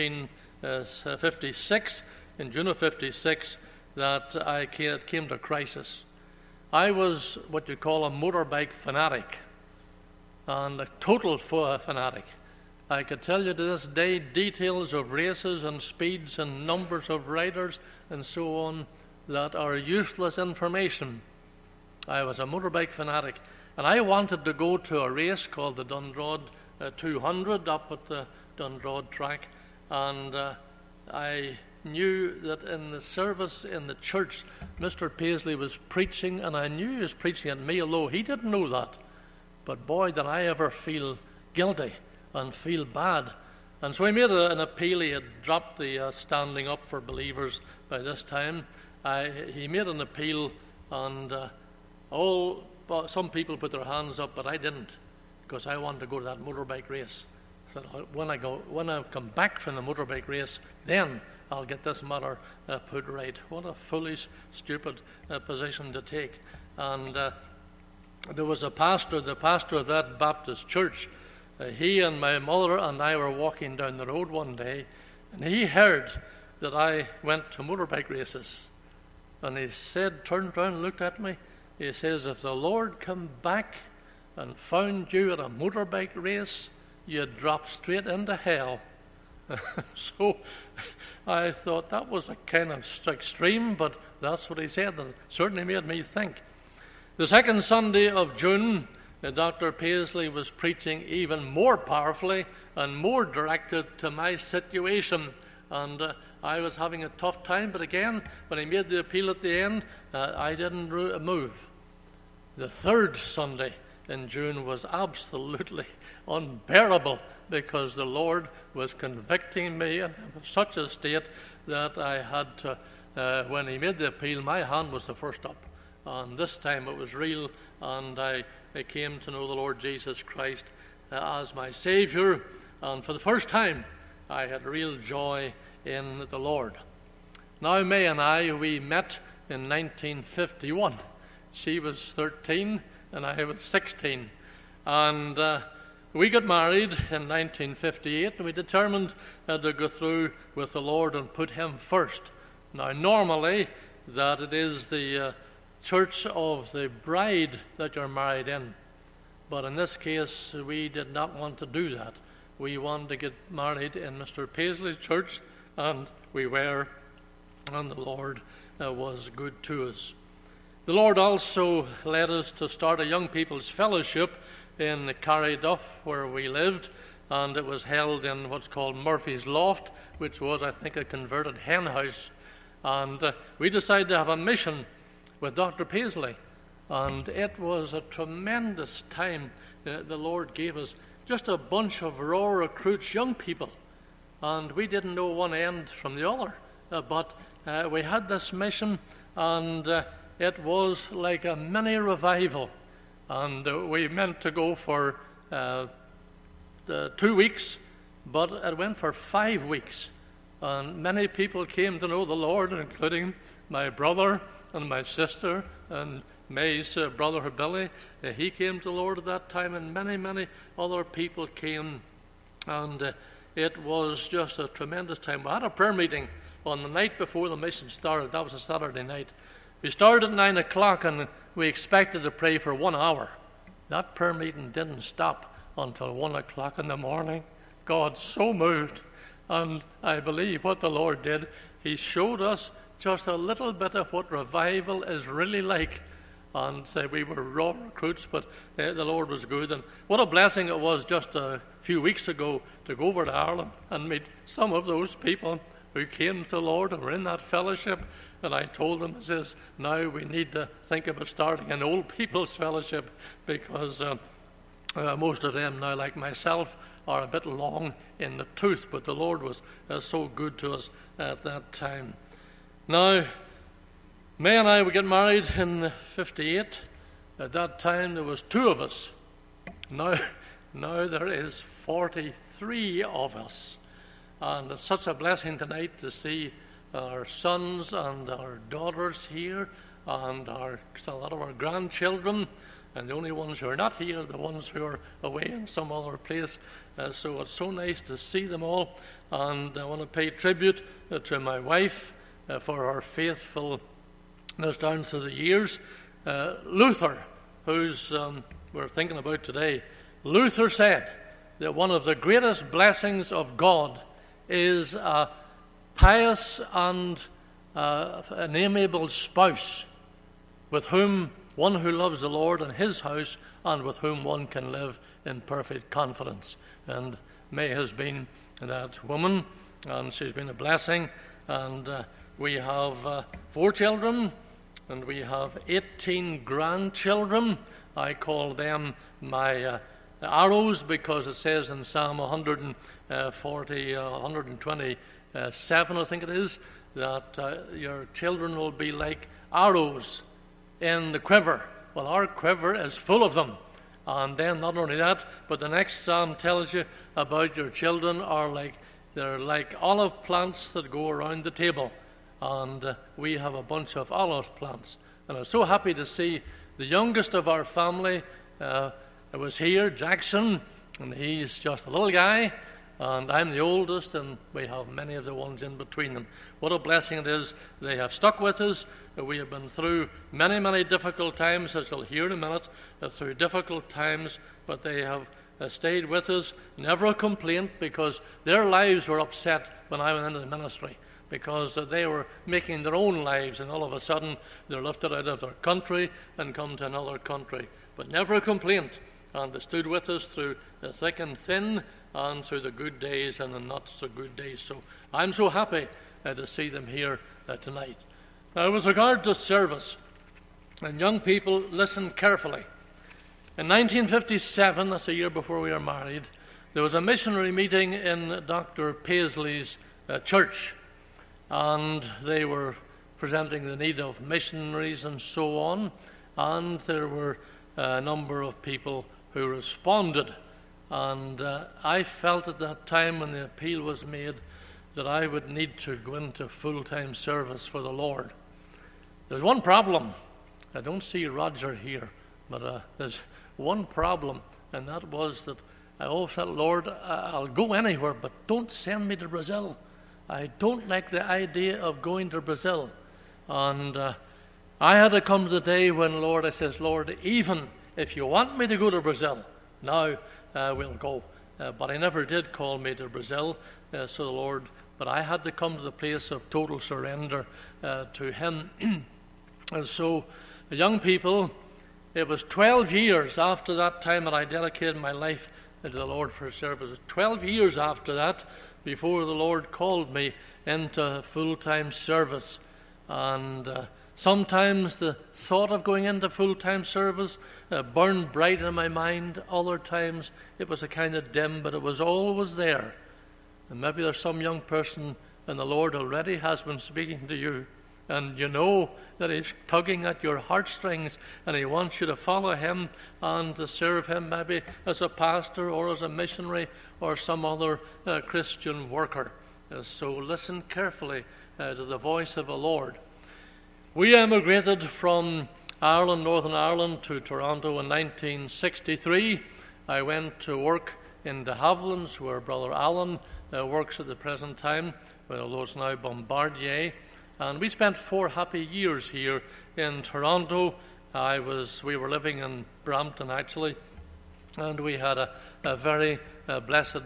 1956, that it came to crisis. I was what you call a motorbike fanatic, and a total fanatic. I could tell you to this day details of races and speeds and numbers of riders and so on that are useless information. I was a motorbike fanatic, and I wanted to go to a race called the Dundrod 200 up at the Dundrod track, and I knew that in the service in the church, Mr. Paisley was preaching, and I knew he was preaching at me, although he didn't know that. But boy, did I ever feel guilty and feel bad. And so he made an appeal. He had dropped the standing up for believers by this time. He made an appeal, and some people put their hands up, but I didn't, because I wanted to go to that motorbike race. So when I come back from the motorbike race, then I'll get this matter put right. What a foolish, stupid position to take. And there was a pastor, the pastor of that Baptist church. He and my mother and I were walking down the road one day, and he heard that I went to motorbike races. And he said, turned around and looked at me. He says, if the Lord come back and found you at a motorbike race, you'd drop straight into hell. So I thought that was a kind of extreme, but that's what he said, and it certainly made me think. The second Sunday of June, Dr. Paisley was preaching even more powerfully and more directed to my situation, and I was having a tough time, but again, when he made the appeal at the end, I didn't move. The third Sunday in June was absolutely unbearable, because the Lord was convicting me in such a state that I had to, when he made the appeal, my hand was the first up. And this time it was real, and I came to know the Lord Jesus Christ as my Savior. And for the first time, I had real joy in the Lord. Now, May and I, we met in 1951. She was 13 and I was 16. And we got married in 1958, and we determined to go through with the Lord and put Him first. Now, normally, that it is the church of the bride that you're married in. But in this case, we did not want to do that. We wanted to get married in Mr. Paisley's church, and we were, and the Lord was good to us. The Lord also led us to start a young people's fellowship in Carryduff, where we lived, and it was held in what's called Murphy's Loft, which was, I think, a converted hen house. And we decided to have a mission with Dr. Paisley, and it was a tremendous time. The Lord gave us just a bunch of raw recruits, young people, and we didn't know one end from the other, but we had this mission, and it was like a mini revival. And we meant to go for 2 weeks, but it went for 5 weeks. And many people came to know the Lord, including my brother and my sister and May's brother Billy. He came to the Lord at that time, and many, many other people came. And it was just a tremendous time. We had a prayer meeting on the night before the mission started. That was a Saturday night. We started at 9 o'clock, and we expected to pray for 1 hour. That prayer meeting didn't stop until 1 o'clock in the morning. God so moved, and I believe what the Lord did, He showed us just a little bit of what revival is really like. And say we were raw recruits, but the Lord was good. And what a blessing it was just a few weeks ago to go over to Ireland and meet some of those people who came to the Lord and were in that fellowship. And I told them, I says, now we need to think about starting an old people's fellowship, because Most of them now, like myself, are a bit long in the tooth, but the Lord was so good to us at that time. Now, May and I, we got married in 58. At that time, there was 2 of us. Now there is 43 of us. And it's such a blessing tonight to see our sons and our daughters here, and a lot of our grandchildren. And the only ones who are not here are the ones who are away in some other place. So it's so nice to see them all. And I want to pay tribute to my wife for her faithfulness down through the years. Luther, who's we're thinking about today, Luther said that one of the greatest blessings of God is a pious and an amiable spouse, with whom one who loves the Lord and his house, and with whom one can live in perfect confidence. And May has been that woman, and she's been a blessing. And we have 4 children, and we have 18 grandchildren. I call them my arrows, because it says in Psalm 127, I think it is, that your children will be like arrows in the quiver. Well, our quiver is full of them. And then not only that, but the next psalm tells you about your children they're like olive plants that go around the table. And we have a bunch of olive plants. And I'm so happy to see the youngest of our family was here, Jackson, and he's just a little guy. And I'm the oldest, and we have many of the ones in between them. What a blessing it is. They have stuck with us. We have been through many, many difficult times, as you'll hear in a minute, through difficult times, but they have stayed with us. Never a complaint, because their lives were upset when I went into the ministry, because they were making their own lives, and all of a sudden they're lifted out of their country and come to another country. But never a complaint. And they stood with us through the thick and thin, and through the good days and the not so good days. So I'm so happy to see them here tonight. Now, with regard to service, and young people, listen carefully. In 1957, that's a year before we were married, there was a missionary meeting in Dr. Paisley's church, and they were presenting the need of missionaries and so on, and there were a number of people who responded. And I felt at that time, when the appeal was made, that I would need to go into full-time service for the Lord. There's one problem. I don't see Roger here, but there's one problem, and that was that I always felt, Lord, I'll go anywhere, but don't send me to Brazil. I don't like the idea of going to Brazil. And I had to come to the day when, Lord, I says, Lord, even if you want me to go to Brazil, now we'll go. But I never did call me to Brazil, so the Lord, but I had to come to the place of total surrender to Him. And so, young people, it was 12 years after that time that I dedicated my life to the Lord for service. It was 12 years after that before the Lord called me into full-time service. And sometimes the thought of going into full-time service burned bright in my mind. Other times it was a kind of dim, but it was always there. And maybe there's some young person, and the Lord already has been speaking to you, and you know that He's tugging at your heartstrings, and He wants you to follow Him and to serve Him, maybe as a pastor or as a missionary or some other Christian worker. So listen carefully to the voice of the Lord. We emigrated from Ireland, Northern Ireland, to Toronto in 1963. I went to work in de Havilland's, where Brother Alan works at the present time, although it's now Bombardier. And we spent 4 happy years here in Toronto. We were living in Brampton, actually, and we had a very blessed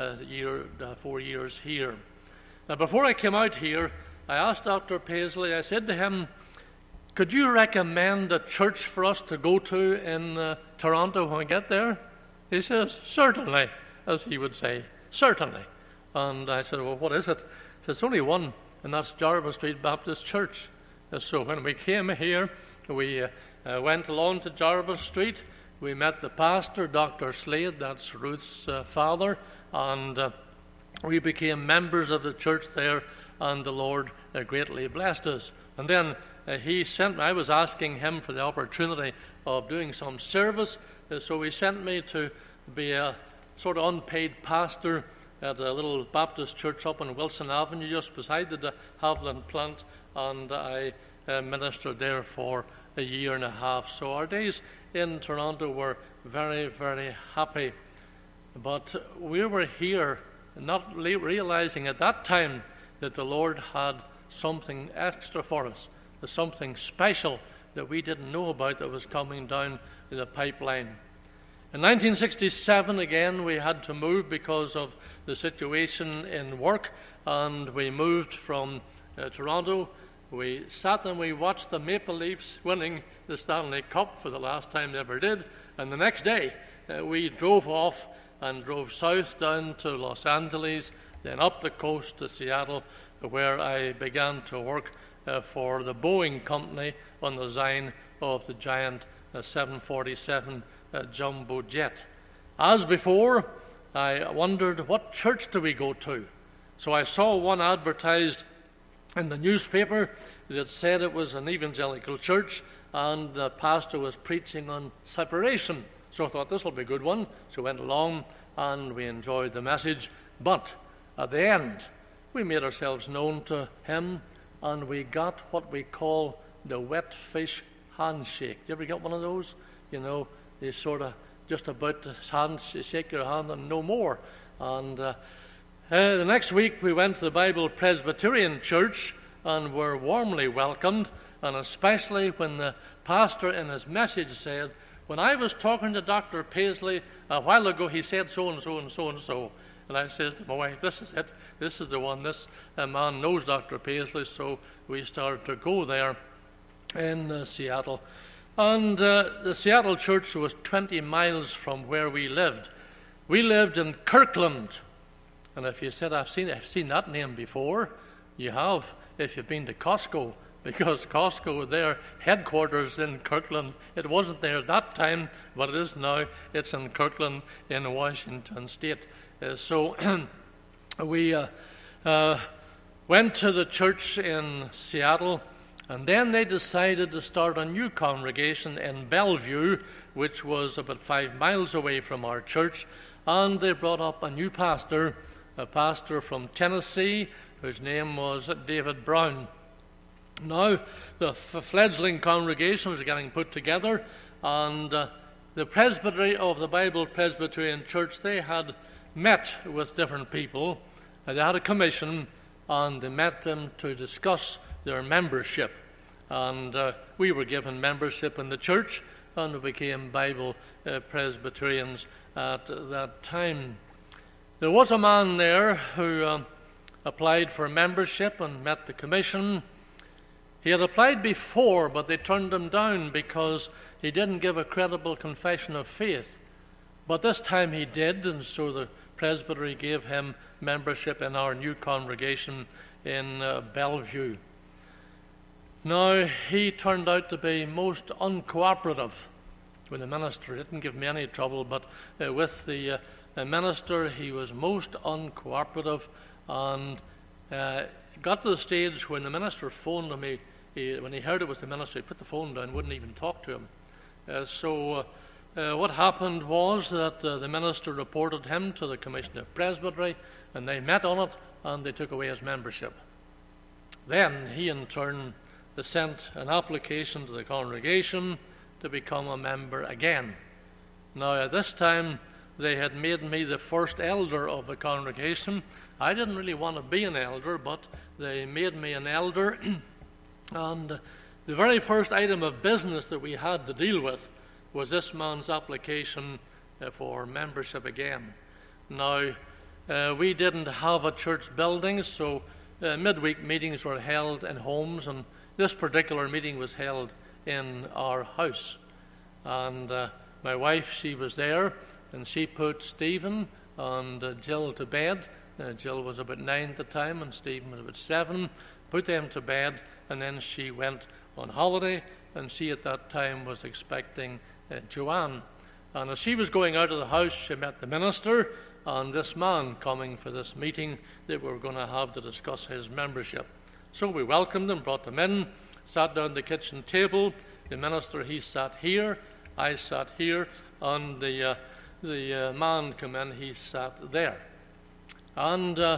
4 years here. Now, before I came out here, I asked Dr. Paisley, I said to him, could you recommend a church for us to go to in Toronto when we get there? He says, certainly, as he would say, certainly. And I said, well, what is it? He said, it's only one, and that's Jarvis Street Baptist Church. So when we came here, we went along to Jarvis Street. we met the pastor, Dr. Slade, that's Ruth's father, and we became members of the church there, and the Lord greatly blessed us. And then he sent me, I was asking him for the opportunity of doing some service, so he sent me to be a sort of unpaid pastor at a little Baptist church up on Wilson Avenue, just beside the de Havilland plant, and I ministered there for a year and a half. So our days in Toronto were very, very happy. But we were here not realizing at that time that the Lord had something extra for us, something special that we didn't know about that was coming down the pipeline. In 1967, again, we had to move because of the situation in work, and we moved from Toronto. We sat and we watched the Maple Leafs winning the Stanley Cup for the last time they ever did, and the next day we drove off and drove south down to Los Angeles, then up the coast to Seattle, where I began to work for the Boeing company on the design of the giant 747 jumbo jet. As before, I wondered, what church do we go to? So I saw one advertised in the newspaper that said it was an evangelical church, and the pastor was preaching on separation. So I thought, this will be a good one. So we went along and we enjoyed the message. But at the end, we made ourselves known to him, and we got what we call the wet fish handshake. You ever get one of those? You know, they sort of just about to shake your hand and no more. And the next week we went to the Bible Presbyterian Church and were warmly welcomed, and especially when the pastor in his message said, when I was talking to Dr. Paisley a while ago, he said so and so and so and so. And I said to my wife, this is it. This is the one. This man knows Dr. Paisley. So we started to go there in Seattle. And the Seattle church was 20 miles from where we lived. We lived in Kirkland. And if you said, I've seen that name before, you have if you've been to Costco, because Costco, their headquarters in Kirkland, it wasn't there at that time, but it is now. It's in Kirkland in Washington State. So we went to the church in Seattle, and then they decided to start a new congregation in Bellevue, which was about 5 miles away from our church, and they brought up a new pastor, a pastor from Tennessee, whose name was David Brown. Now, the fledgling congregation was getting put together, and the presbytery of the Bible Presbyterian Church, they had met with different people. They had a commission, and they met them to discuss their membership. And we were given membership in the church, and we became Bible Presbyterians at that time. There was a man there who applied for membership and met the commission. He had applied before, but they turned him down because he didn't give a credible confession of faith. But this time he did, and so the presbytery gave him membership in our new congregation in Bellevue. Now, he turned out to be most uncooperative with the minister. He didn't give me any trouble, but with the minister, he was most uncooperative, and got to the stage when the minister phoned him. When he heard it was the minister, he put the phone down, wouldn't even talk to him. So what happened was that the minister reported him to the Commission of Presbytery, and they met on it, and they took away his membership. Then he, in turn, sent an application to the congregation to become a member again. Now, at this time, they had made me the first elder of the congregation. I didn't really want to be an elder, but they made me an elder. And the very first item of business that we had to deal with was this man's application for membership again. Now, we didn't have a church building, so midweek meetings were held in homes, and this particular meeting was held in our house. And my wife, she was there, and she put Stephen and Jill to bed. Jill was about 9 at the time, and Stephen was about 7. Put them to bed, and then she went on holiday, and she at that time was expecting Joanne. And as she was going out of the house, she met the minister and this man coming for this meeting that we were going to have to discuss his membership. So we welcomed them, brought them in, sat down at the kitchen table. The minister, he sat here, I sat here, and the man came in, he sat there. And the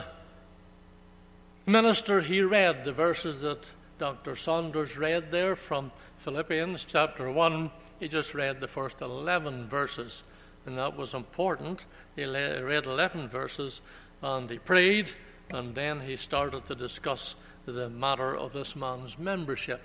minister, he read the verses that Dr. Saunders read there from Philippians chapter 1. He just read the first 11 verses, and that was important. He read 11 verses, and he prayed, and then he started to discuss the matter of this man's membership.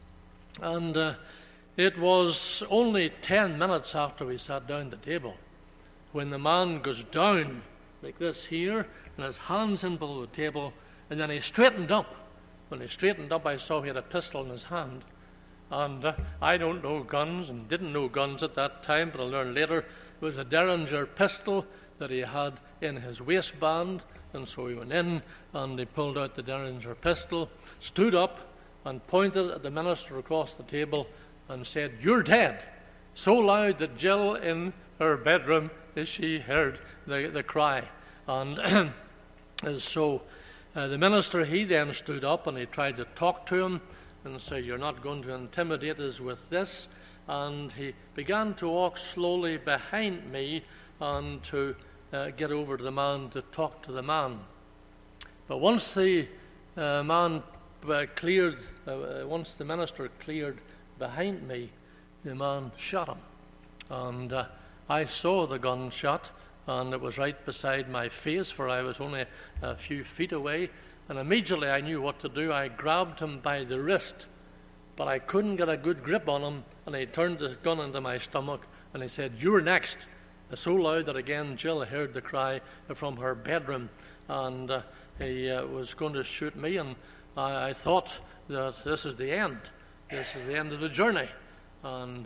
And it was only 10 minutes after we sat down at the table when the man goes down like this here, and his hands in below the table, and then he straightened up. When he straightened up, I saw he had a pistol in his hand. And I don't know guns and didn't know guns at that time, but I learned later it was a Derringer pistol that he had in his waistband. And so he went in and he pulled out the Derringer pistol, stood up and pointed at the minister across the table and said, "You're dead," so loud that Jill in her bedroom, she heard the cry. And so the minister, he then stood up and he tried to talk to him and say, "You're not going to intimidate us with this." And he began to walk slowly behind me and to get over to the man to talk to the man. But once the man cleared, once the minister cleared behind me, the man shot him. And I saw the gunshot, and it was right beside my face, for I was only a few feet away. And immediately I knew what to do. I grabbed him by the wrist, but I couldn't get a good grip on him, and he turned the gun into my stomach, and he said, "You're next," so loud that again Jill heard the cry from her bedroom, and he was going to shoot me, and I thought that this is the end. This is the end of the journey. And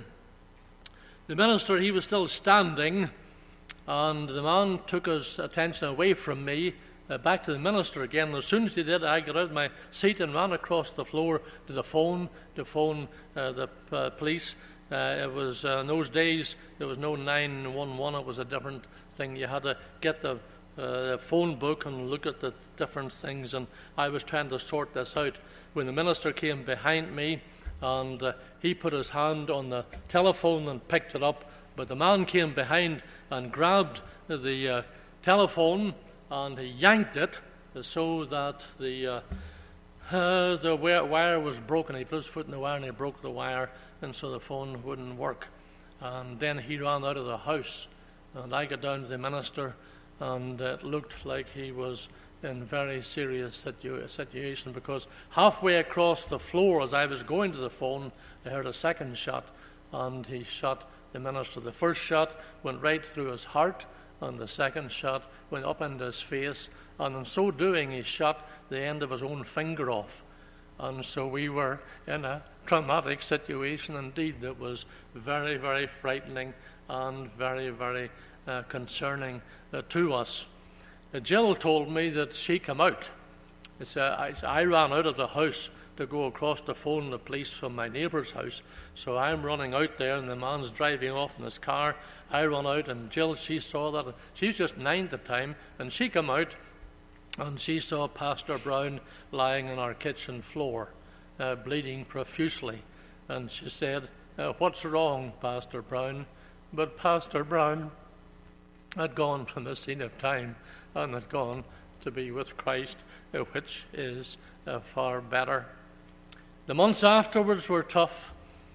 the minister, he was still standing, and the man took his attention away from me, back to the minister again. As soon as he did, I got out of my seat and ran across the floor to the phone to phone the police. It was in those days there was no 911. It was a different thing. You had to get the phone book and look at the different things, and I was trying to sort this out when the minister came behind me, and he put his hand on the telephone and picked it up, but the man came behind and grabbed the telephone and he yanked it so that the wire was broken. He put his foot in the wire and he broke the wire, and so the phone wouldn't work. And then he ran out of the house, and I got down to the minister, and it looked like he was in very serious situation, because halfway across the floor as I was going to the phone, I heard a second shot, and he shot the minister. The first shot went right through his heart, and the second shot went up into his face, and in so doing he shot the end of his own finger off. And so we were in a traumatic situation indeed that was very, very frightening and very, very concerning to us. Jill told me that she came out. I ran out of the house to go across to phone the police from my neighbour's house. So I'm running out there, and the man's driving off in his car. I run out, and Jill, she saw that. She's just 9 at the time, and she came out, and she saw Pastor Brown lying on our kitchen floor, bleeding profusely. And she said, "What's wrong, Pastor Brown?" But Pastor Brown had gone from the scene of time and had gone to be with Christ, which is far better. The months afterwards were tough.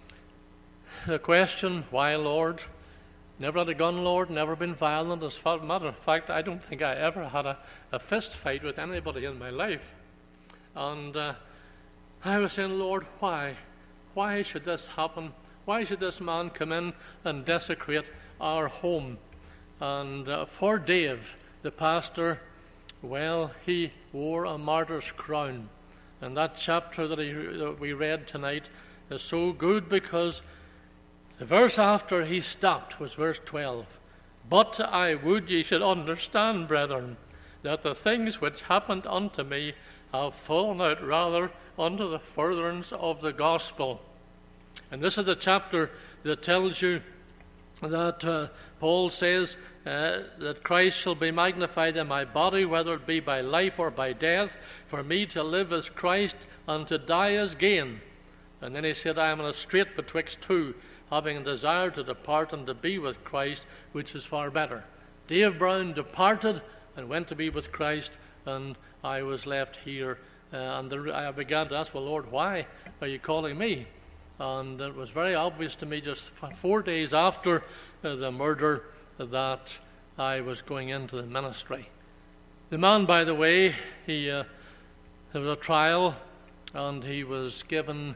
The question, "Why, Lord?" Never had a gun, Lord, never been violent. As a matter of fact, I don't think I ever had a fist fight with anybody in my life. And I was saying, "Lord, why? Why should this happen? Why should this man come in and desecrate our home?" And for Dave, the pastor, well, he wore a martyr's crown. And that chapter that we read tonight is so good, because the verse after he stopped was verse 12. "But I would ye should understand, brethren, that the things which happened unto me have fallen out rather unto the furtherance of the gospel." And this is the chapter that tells you that Paul says that Christ shall be magnified in my body, whether it be by life or by death. For me to live is Christ, and to die is gain. And then he said, I am in a strait betwixt two, having a desire to depart and to be with Christ, which is far better. Dave Brown departed and went to be with Christ, and I was left here. I began to ask, well, Lord, why are you calling me? And it was very obvious to me just 4 days after the murder that I was going into the ministry. The man, by the way, there was a trial, and he was given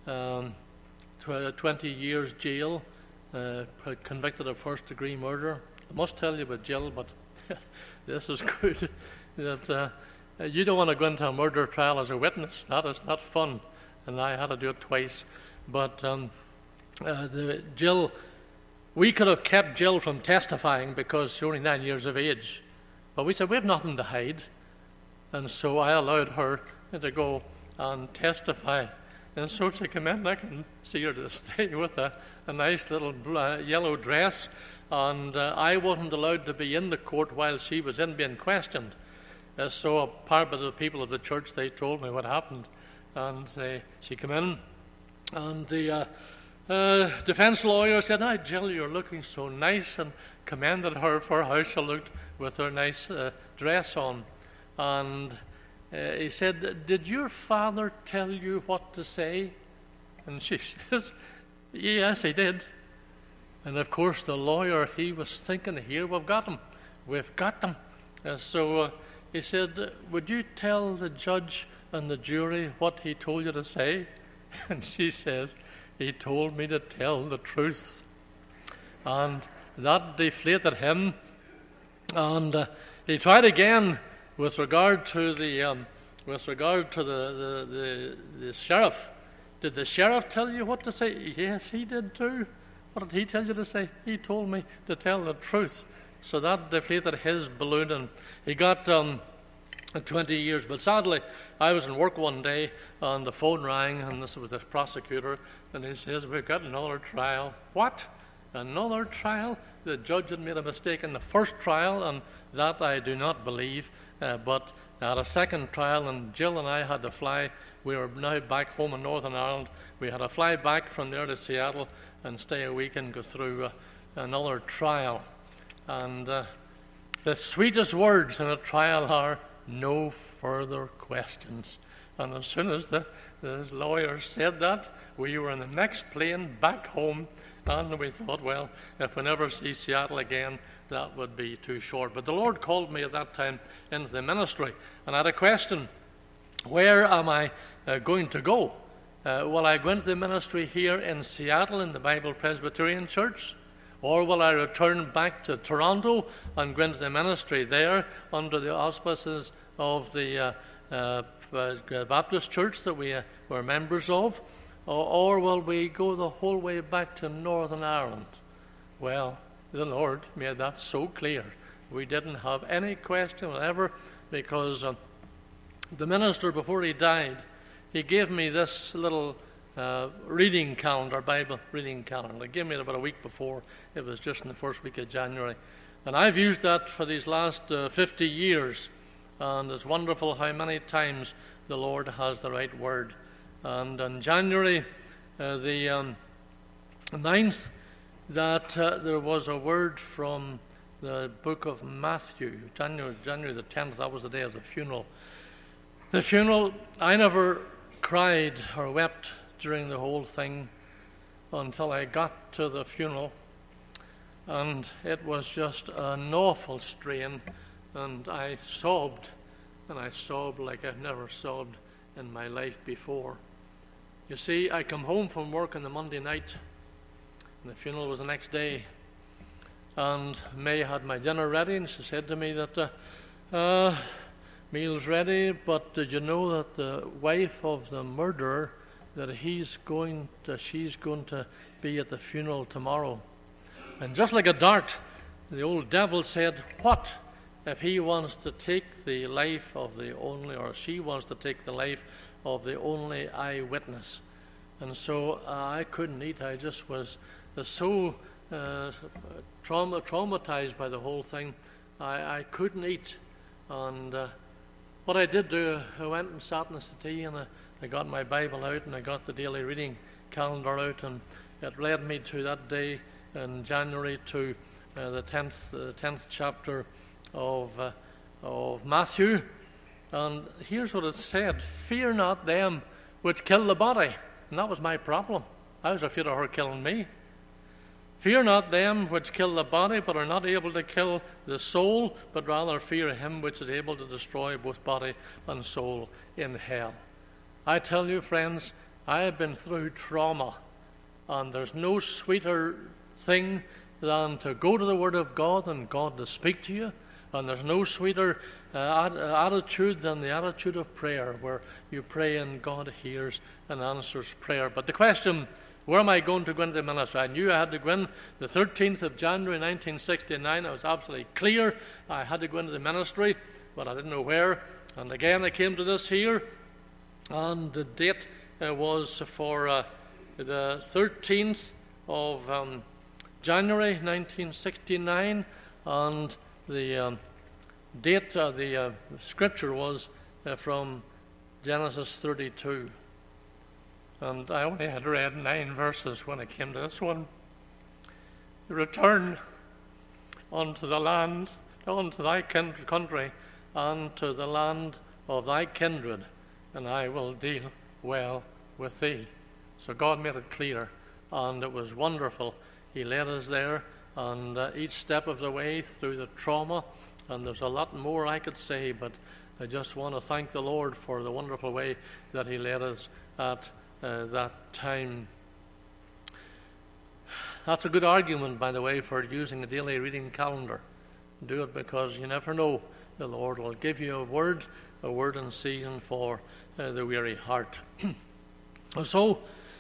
20 years jail, convicted of first-degree murder. I must tell you about Jill, but this is good, that you don't want to go into a murder trial as a witness. That is not fun, and I had to do it twice. But Jill, we could have kept Jill from testifying because she's only 9 years of age. But we said, we have nothing to hide. And so I allowed her to go and testify. And so she came in, and I can see her to stay with a nice little yellow dress. And I wasn't allowed to be in the court while she was in being questioned. So a part of the people of the church, they told me what happened. And she came in, and the defense lawyer said, Jill, you're looking so nice, and commended her for how she looked with her nice dress on. And he said, did your father tell you what to say? And she says, yes, he did. And of course the lawyer, he was thinking, here, we've got them. So he said, would you tell the judge and the jury what he told you to say? And she says, he told me to tell the truth. And that deflated him. And he tried again with regard to the sheriff. Did the sheriff tell you what to say? Yes, he did too. What did he tell you to say? He told me to tell the truth. So that deflated his balloon, and he got 20 years. But sadly, I was in work one day, and the phone rang, and this was the prosecutor, and he says, we've got another trial. What? Another trial? The judge had made a mistake in the first trial, and that I do not believe. But at a second trial, and Jill and I had to fly. We were now back home in Northern Ireland. We had to fly back from there to Seattle and stay a week and go through another trial. And the sweetest words in a trial are, no further questions. And as soon as the lawyer said that, we were in the next plane back home, and we thought, well, if we never see Seattle again, that would be too short. But the Lord called me at that time into the ministry, and I had a question. Where am I going to go? Will I go into the ministry here in Seattle in the Bible Presbyterian Church? Or will I return back to Toronto and go into the ministry there under the auspices of the Baptist Church that we were members of? Or will we go the whole way back to Northern Ireland? Well, the Lord made that so clear. We didn't have any question whatever, because the minister, before he died, he gave me this little reading calendar, Bible reading calendar. He gave me it about a week before. It was just in the first week of January. And I've used that for these last 50 years. And it's wonderful how many times the Lord has the right word. And on January the 9th, that there was a word from the book of Matthew. January the 10th, that was the day of the funeral. The funeral, I never cried or wept during the whole thing until I got to the funeral, and it was just an awful strain, and I sobbed like I've never sobbed in my life before. You see, I come home from work on the Monday night, and the funeral was the next day, and May had my dinner ready, and she said to me that meal's ready, but did you know that the wife of the murderer, that she's going to be at the funeral tomorrow? And just like a dart, the old devil said, what if he wants to take the life of the only, or she wants to take the life of the only eyewitness? And so I couldn't eat. I just was so traumatized by the whole thing. I couldn't eat. And what I did do, I went and sat in the settee, and I got my Bible out, and I got the daily reading calendar out, and it led me to that day in January to the 10th chapter of Matthew. And here's what it said: "Fear not them which kill the body." And that was my problem. I was afraid of her killing me. "Fear not them which kill the body, but are not able to kill the soul, but rather fear him which is able to destroy both body and soul in hell." I tell you, friends, I have been through trauma, and there's no sweeter thing than to go to the Word of God and God to speak to you. And there's no sweeter attitude than the attitude of prayer, where you pray and God hears and answers prayer. But the question, where am I going to go into the ministry? I knew I had to go in the 13th of January 1969. I was absolutely clear I had to go into the ministry, but I didn't know where. And again, I came to this here, and the date was for the 13th of January 1969, and the date, the scripture was from Genesis 32. And I only had read 9 verses when I came to this one. "Return unto the land, unto thy country, and to the land of thy kindred, and I will deal well with thee." So God made it clear, and it was wonderful. He led us there, and each step of the way through the trauma, and there's a lot more I could say, but I just want to thank the Lord for the wonderful way that He led us at that time. That's a good argument, by the way, for using a daily reading calendar. Do it, because you never know. The Lord will give you a word in season for the weary heart. So,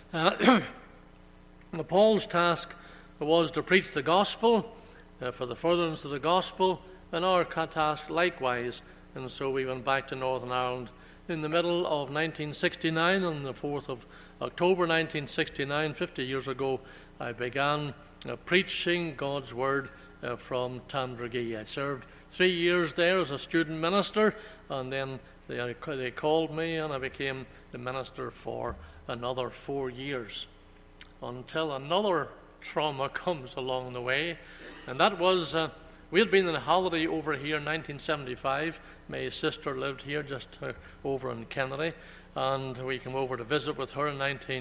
Paul's task was to preach the gospel, for the furtherance of the gospel, and our task likewise. And so we went back to Northern Ireland in the middle of 1969, on the 4th of October 1969, 50 years ago, I began preaching God's word from Tandragee. I served 3 years there as a student minister, and then they called me, and I became the minister for another 4 years, until another trauma comes along the way. And that was, we had been on holiday over here in 1975. My sister lived here just over in Kennedy, and we came over to visit with her in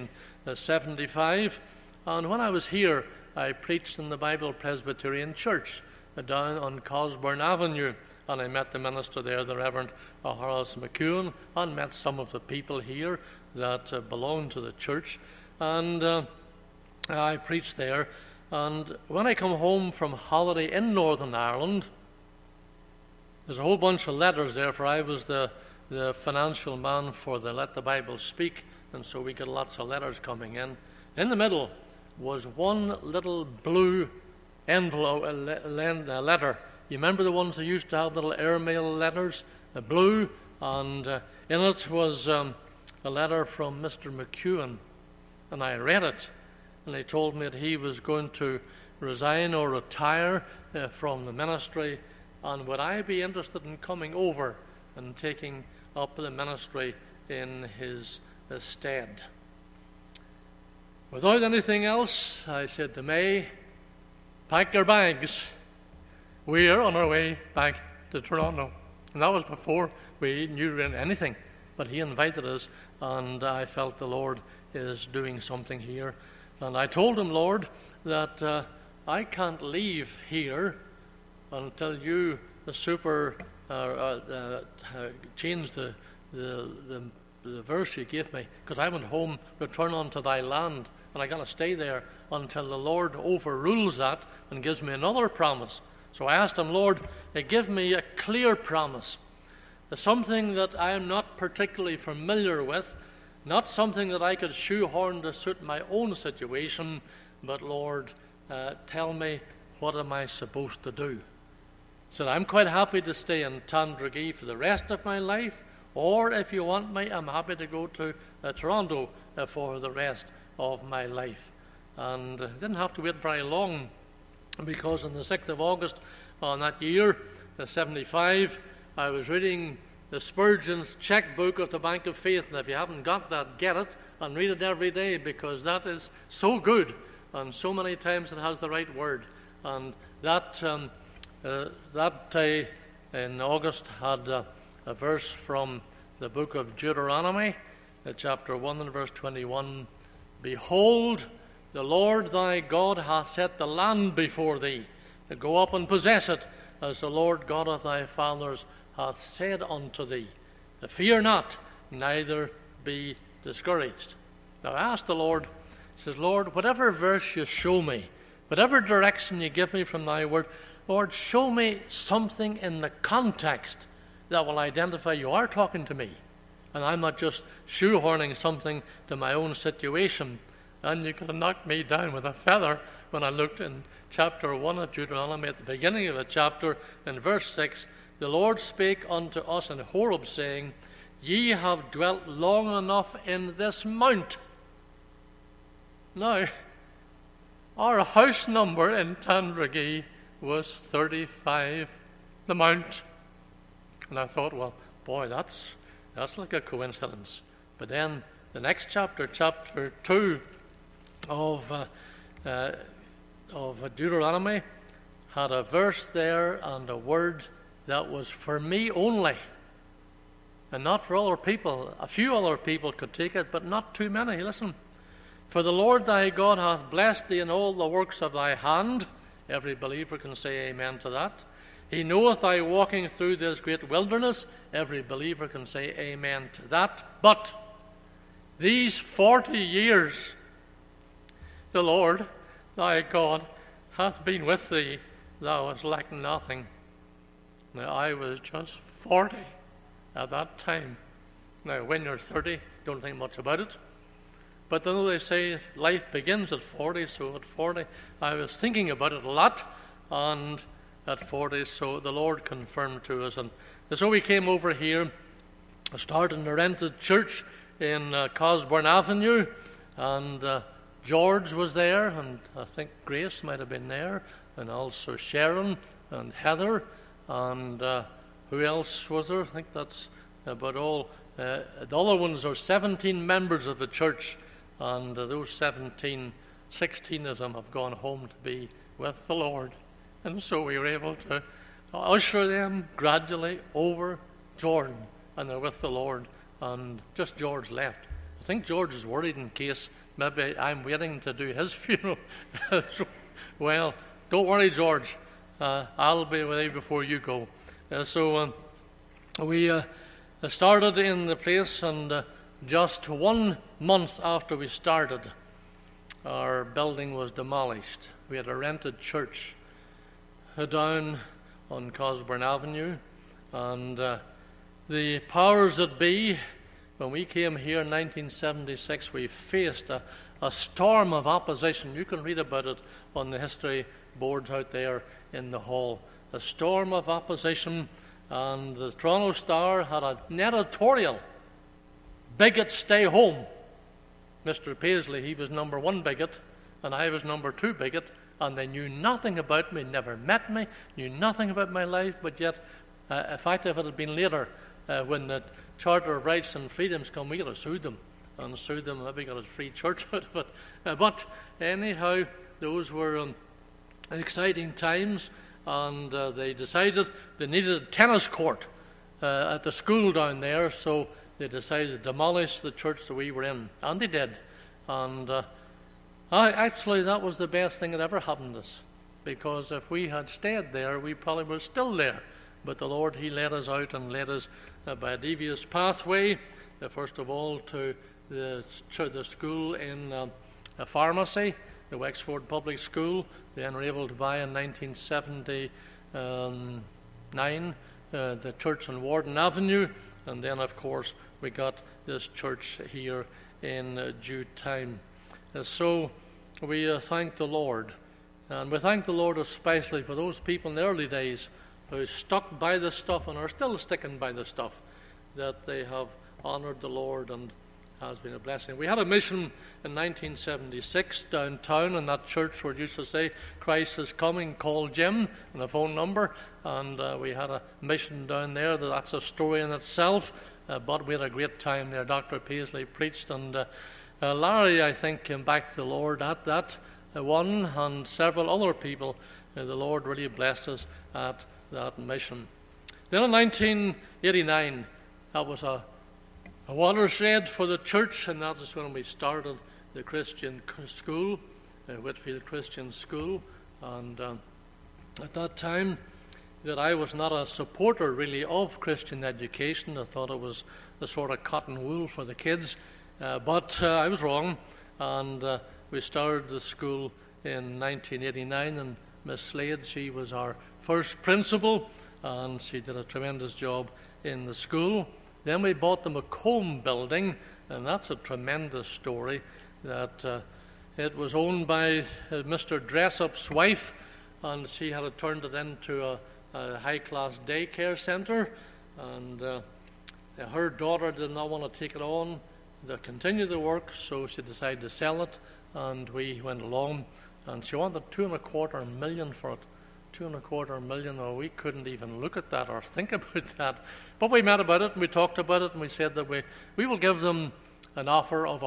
1975. And when I was here, I preached in the Bible Presbyterian Church down on Cosburn Avenue, and I met the minister there, the Reverend Horace McEwen, and met some of the people here that belonged to the church, and I preached there. And when I come home from holiday in Northern Ireland, there's a whole bunch of letters there, for I was the financial man for the Let the Bible Speak, and so we got lots of letters coming in. In the middle was one little blue envelope, letter. You remember the ones that used to have little airmail letters, blue, and in it was a letter from Mr. McEwen, and I read it, and they told me that he was going to resign or retire from the ministry, and would I be interested in coming over and taking up the ministry in his stead. Without anything else, I said to May, "Pack your bags. We are on our way back to Toronto." And that was before we knew anything. But he invited us, and I felt the Lord is doing something here. And I told him, "Lord, that I can't leave here until you change the verse you gave me, because I went home, return unto thy land, and I got to stay there until the Lord overrules that and gives me another promise." So I asked him, "Lord, give me a clear promise, something that I am not particularly familiar with, not something that I could shoehorn to suit my own situation, but Lord, tell me, what am I supposed to do?" I said, "I'm quite happy to stay in Tandragee for the rest of my life, or if you want me, I'm happy to go to Toronto for the rest of my life." And didn't have to wait very long, because on the 6th of August on that year, the 75, I was reading the Spurgeon's checkbook of the Bank of Faith. And if you haven't got that, get it and read it every day, because that is so good, and so many times it has the right word. And that day in August had a verse from the book of Deuteronomy, chapter 1 and verse 21. Behold, the Lord thy God hath set the land before thee, to go up and possess it, as the Lord God of thy fathers hath said unto thee. Fear not, neither be discouraged. Now I asked the Lord, I says, Lord, whatever verse you show me, whatever direction you give me from thy word, Lord, show me something in the context that will identify you are talking to me, and I'm not just shoehorning something to my own situation. And you could have knocked me down with a feather when I looked in chapter 1 of Deuteronomy at the beginning of the chapter, in verse 6, the Lord spake unto us in Horeb, saying, Ye have dwelt long enough in this mount. Now, our house number in Tandragee was 35, the mount. And I thought, well, boy, that's like a coincidence. But then the next chapter, chapter 2 of Deuteronomy, had a verse there and a word that was for me only, and not for other people. A few other people could take it, but not too many. Listen. For the Lord thy God hath blessed thee in all the works of thy hand. Every believer can say amen to that. He knoweth thy walking through this great wilderness. Every believer can say amen to that. But these 40 years the Lord thy God hath been with thee. Thou hast lacked nothing. Now I was just 40 at that time. Now when you're 30, don't think much about it. But though they say life begins at 40, so at 40 I was thinking about it a lot, and at 40, so the Lord confirmed to us. And so we came over here, started a rented church in Cosburn Avenue, and George was there, and I think Grace might have been there, and also Sharon and Heather, and who else was there? I think that's about all. The other ones are 17 members of the church, and those 17, 16 of them have gone home to be with the Lord. And so we were able to usher them gradually over Jordan, and they're with the Lord. And just George left. I think George is worried in case maybe I'm waiting to do his funeral. Well, don't worry, George. I'll be with you before you go. We started in the place, and just 1 month after we started, our building was demolished. We had a rented church down on Cosburn Avenue, and the powers that be, when we came here in 1976, we faced a storm of opposition. You can read about it on the history boards out there in the hall. A storm of opposition, and the Toronto Star had an editorial, "Bigots stay home." Mr. Paisley, he was number 1 bigot, and I was number 2 bigot, and they knew nothing about me, never met me, knew nothing about my life, but yet, in fact, if it had been later, when the Charter of Rights and Freedoms come, we could have sued them, maybe got a free church out of it. But anyhow, those were exciting times, and they decided they needed a tennis court at the school down there, so they decided to demolish the church that we were in, and they did. And actually, that was the best thing that ever happened to us, because if we had stayed there, we probably were still there. But the Lord, He led us out and led us by a devious pathway, first of all to the school in a pharmacy, the Wexford Public School. Then were able to buy in 1979 the church on Warden Avenue, and then, of course, we got this church here in due time. So we thank the Lord, and we thank the Lord especially for those people in the early days who stuck by the stuff and are still sticking by the stuff, that they have honoured the Lord and has been a blessing. We had a mission in 1976 downtown in that church where it used to say, "Christ is coming, call Jim," and a phone number. And we had a mission down there. That's a story in itself. But we had a great time there. Dr. Paisley preached, and Larry, I think, came back to the Lord at that one, and several other people. The Lord really blessed us at that mission. Then in 1989, that was a watershed for the church, and that is when we started the Christian school, Whitfield Christian School. And at that time, that I was not a supporter really of Christian education. I thought it was the sort of cotton wool for the kids, but I was wrong. And we started the school in 1989, and Miss Slade, she was our first principal, and she did a tremendous job in the school. Then we bought the Macomb building, and that's a tremendous story. That it was owned by Mr. Dressup's wife, and she had turned it into a high-class daycare centre, and her daughter did not want to take it on to continue the work, so she decided to sell it, and we went along, and she wanted $2.25 million for it. $2.25 million, or we couldn't even look at that or think about that. But we met about it, and we talked about it, and we said that we will give them an offer of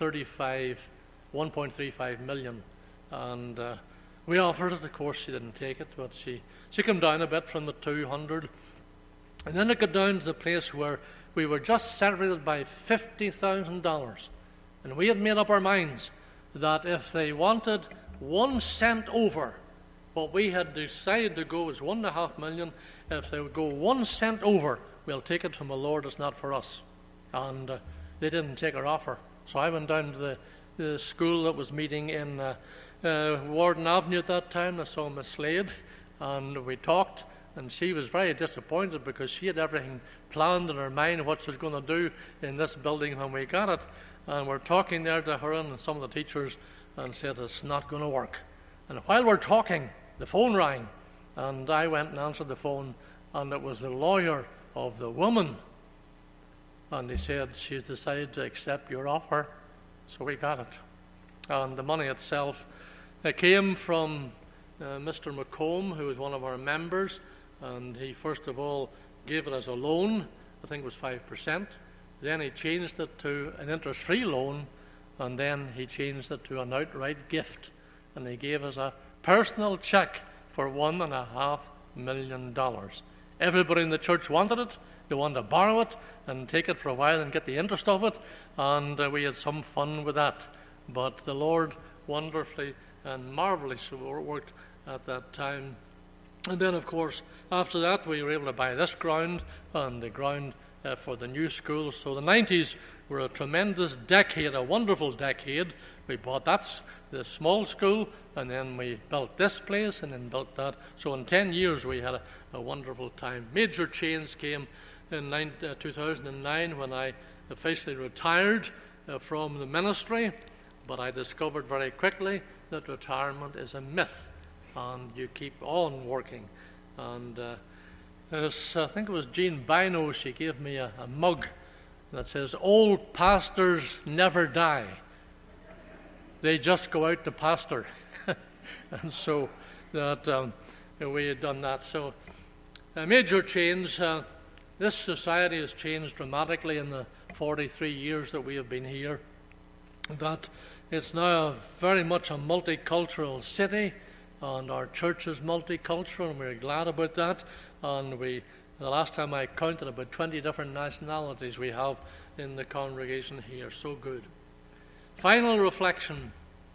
$1.35 million. And we offered it. Of course, she didn't take it, but she came down a bit from the 200. And then it got down to the place where we were just separated by $50,000. And we had made up our minds that if they wanted 1 cent over, what we had decided to go was $1.5 million. If they would go 1 cent over, we'll take it from the Lord. It's not for us. And they didn't take our offer. So I went down to the school that was meeting in Warden Avenue at that time. I saw Miss Slade, and we talked. And she was very disappointed because she had everything planned in her mind what she was going to do in this building when we got it. And we're talking there to her and some of the teachers, and said it's not going to work. And while we're talking, the phone rang, and I went and answered the phone, and it was the lawyer of the woman. And he said, she's decided to accept your offer. So we got it. And the money itself came from Mr. Macomb, who was one of our members, and he first of all gave it as a loan. I think it was 5%. Then he changed it to an interest-free loan, and then he changed it to an outright gift. And he gave us a personal check for $1.5 million. Everybody in the church wanted it. They wanted to borrow it and take it for a while and get the interest of it, and we had some fun with that. But the Lord wonderfully and marvelously worked at that time. And then, of course, after that, we were able to buy this ground and the ground for the new school. So the 90s were a tremendous decade, a wonderful decade. We bought the small school, and then we built this place and then built that. So in 10 years, we had a wonderful time. Major change came in 2009 when I officially retired from the ministry, but I discovered very quickly that retirement is a myth, and you keep on working. And I think it was Jean Bino, she gave me a mug that says, "Old pastors never die. They just go out to pastor." And so that we had done that. So a major change. This society has changed dramatically in the 43 years that we have been here. That it's now very much a multicultural city, and our church is multicultural, and we're glad about that. And the last time I counted, about 20 different nationalities we have in the congregation here. So good. Final reflection.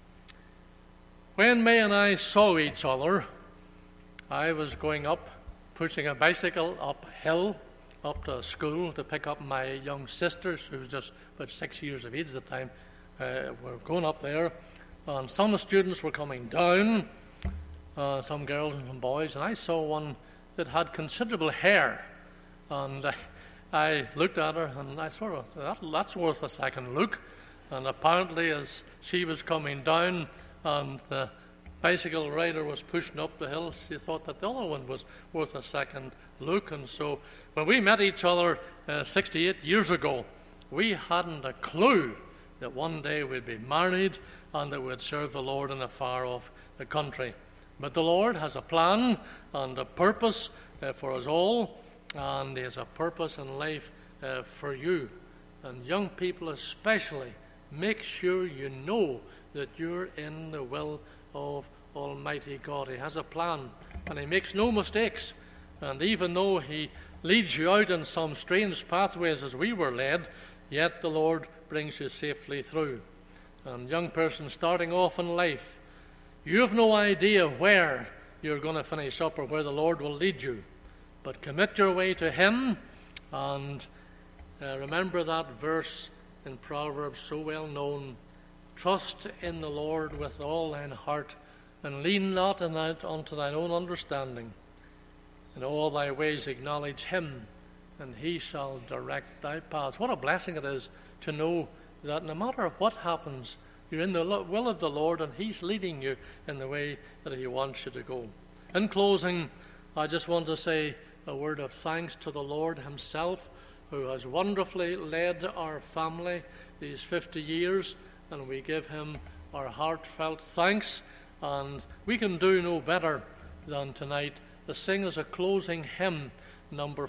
When May and I saw each other, I was going up, pushing a bicycle uphill, up to school to pick up my young sisters, who was just about 6 years of age at the time. We're going up there, and some of the students were coming down, some girls and some boys, and I saw one that had considerable hair, and I looked at her, and I sort of thought, that's worth a second look. And apparently, as she was coming down and the bicycle rider was pushing up the hill, she thought that the other one was worth a second look. And so when we met each other 68 years ago, We hadn't a clue that one day we'd be married and that we'd serve the Lord in a far-off country. But the Lord has a plan and a purpose for us all, and He has a purpose in life for you. And young people especially, make sure you know that you're in the will of Almighty God. He has a plan, and He makes no mistakes. And even though He leads you out in some strange pathways as we were led, yet the Lord brings you safely through. And young person starting off in life, you have no idea where you're going to finish up or where the Lord will lead you. But commit your way to Him, and remember that verse in Proverbs so well known, trust in the Lord with all thine heart, and lean not unto thine own understanding. In all thy ways acknowledge Him, and He shall direct thy paths. What a blessing it is to know that no matter what happens, you're in the will of the Lord, and He's leading you in the way that He wants you to go. In closing, I just want to say a word of thanks to the Lord Himself, who has wonderfully led our family these 50 years, and we give Him our heartfelt thanks. And we can do no better than tonight to sing as a closing hymn, number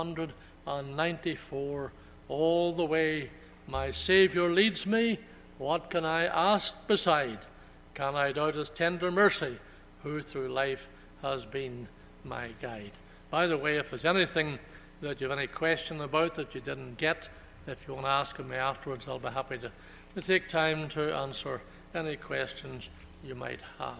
494, All the Way My Saviour Leads Me, what can I ask beside? Can I doubt His tender mercy, who through life has been my guide? By the way, if there's anything that you have any question about that you didn't get, if you want to ask me afterwards, I'll be happy to take time to answer any questions you might have.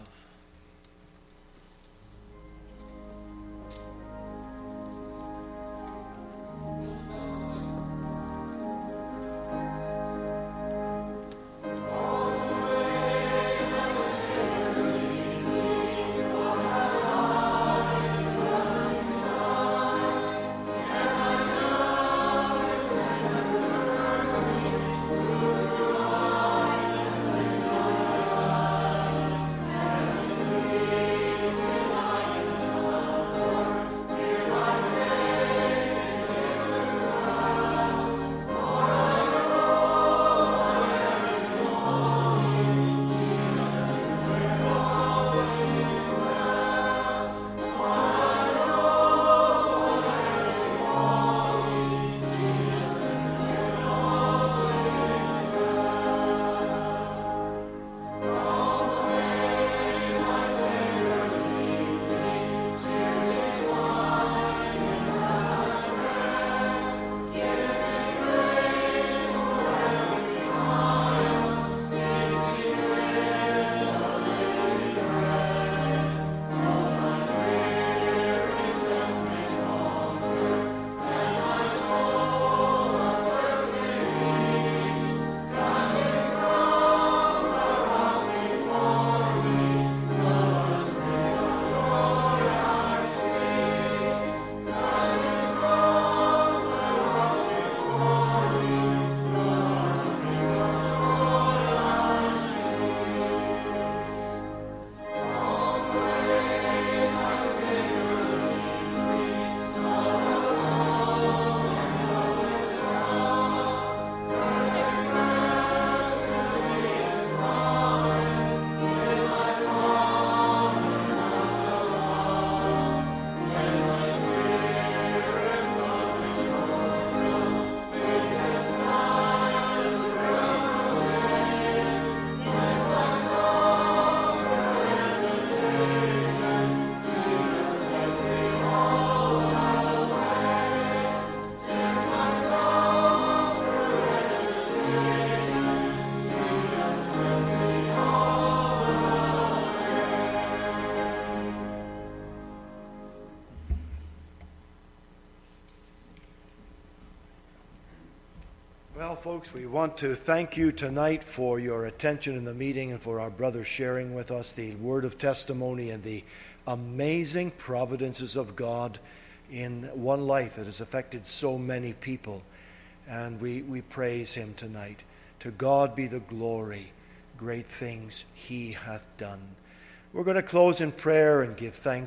Well, folks, we want to thank you tonight for your attention in the meeting and for our brother sharing with us the word of testimony and the amazing providences of God in one life that has affected so many people. And we praise Him tonight. To God be the glory, great things He hath done. We're going to close in prayer and give thanks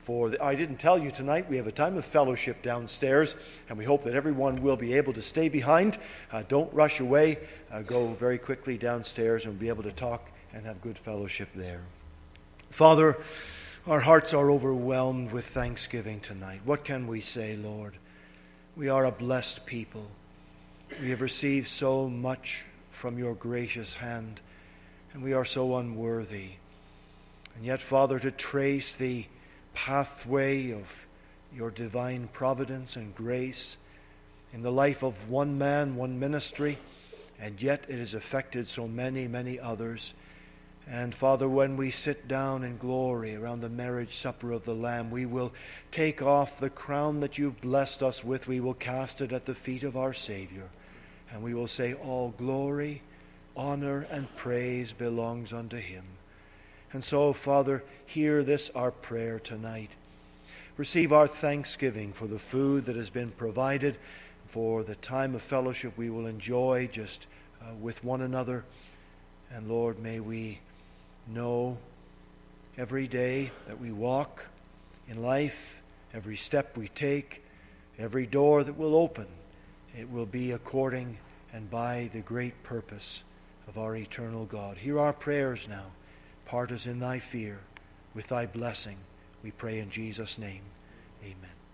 I didn't tell you tonight, we have a time of fellowship downstairs, and we hope that everyone will be able to stay behind. Don't rush away. Go very quickly downstairs and we'll be able to talk and have good fellowship there. Father, our hearts are overwhelmed with thanksgiving tonight. What can we say, Lord? We are a blessed people. We have received so much from your gracious hand, and we are so unworthy. And yet, Father, to trace the pathway of your divine providence and grace in the life of one man, one ministry, and yet it has affected so many, many others. And Father, when we sit down in glory around the marriage supper of the Lamb, we will take off the crown that you've blessed us with. We will cast it at the feet of our Savior. And we will say, all glory, honor, and praise belongs unto him. And so, Father, hear this our prayer tonight. Receive our thanksgiving for the food that has been provided, for the time of fellowship we will enjoy just with one another. And Lord, may we know every day that we walk in life, every step we take, every door that will open, it will be according and by the great purpose of our eternal God. Hear our prayers now. Part us in thy fear with thy blessing. We pray in Jesus' name. Amen.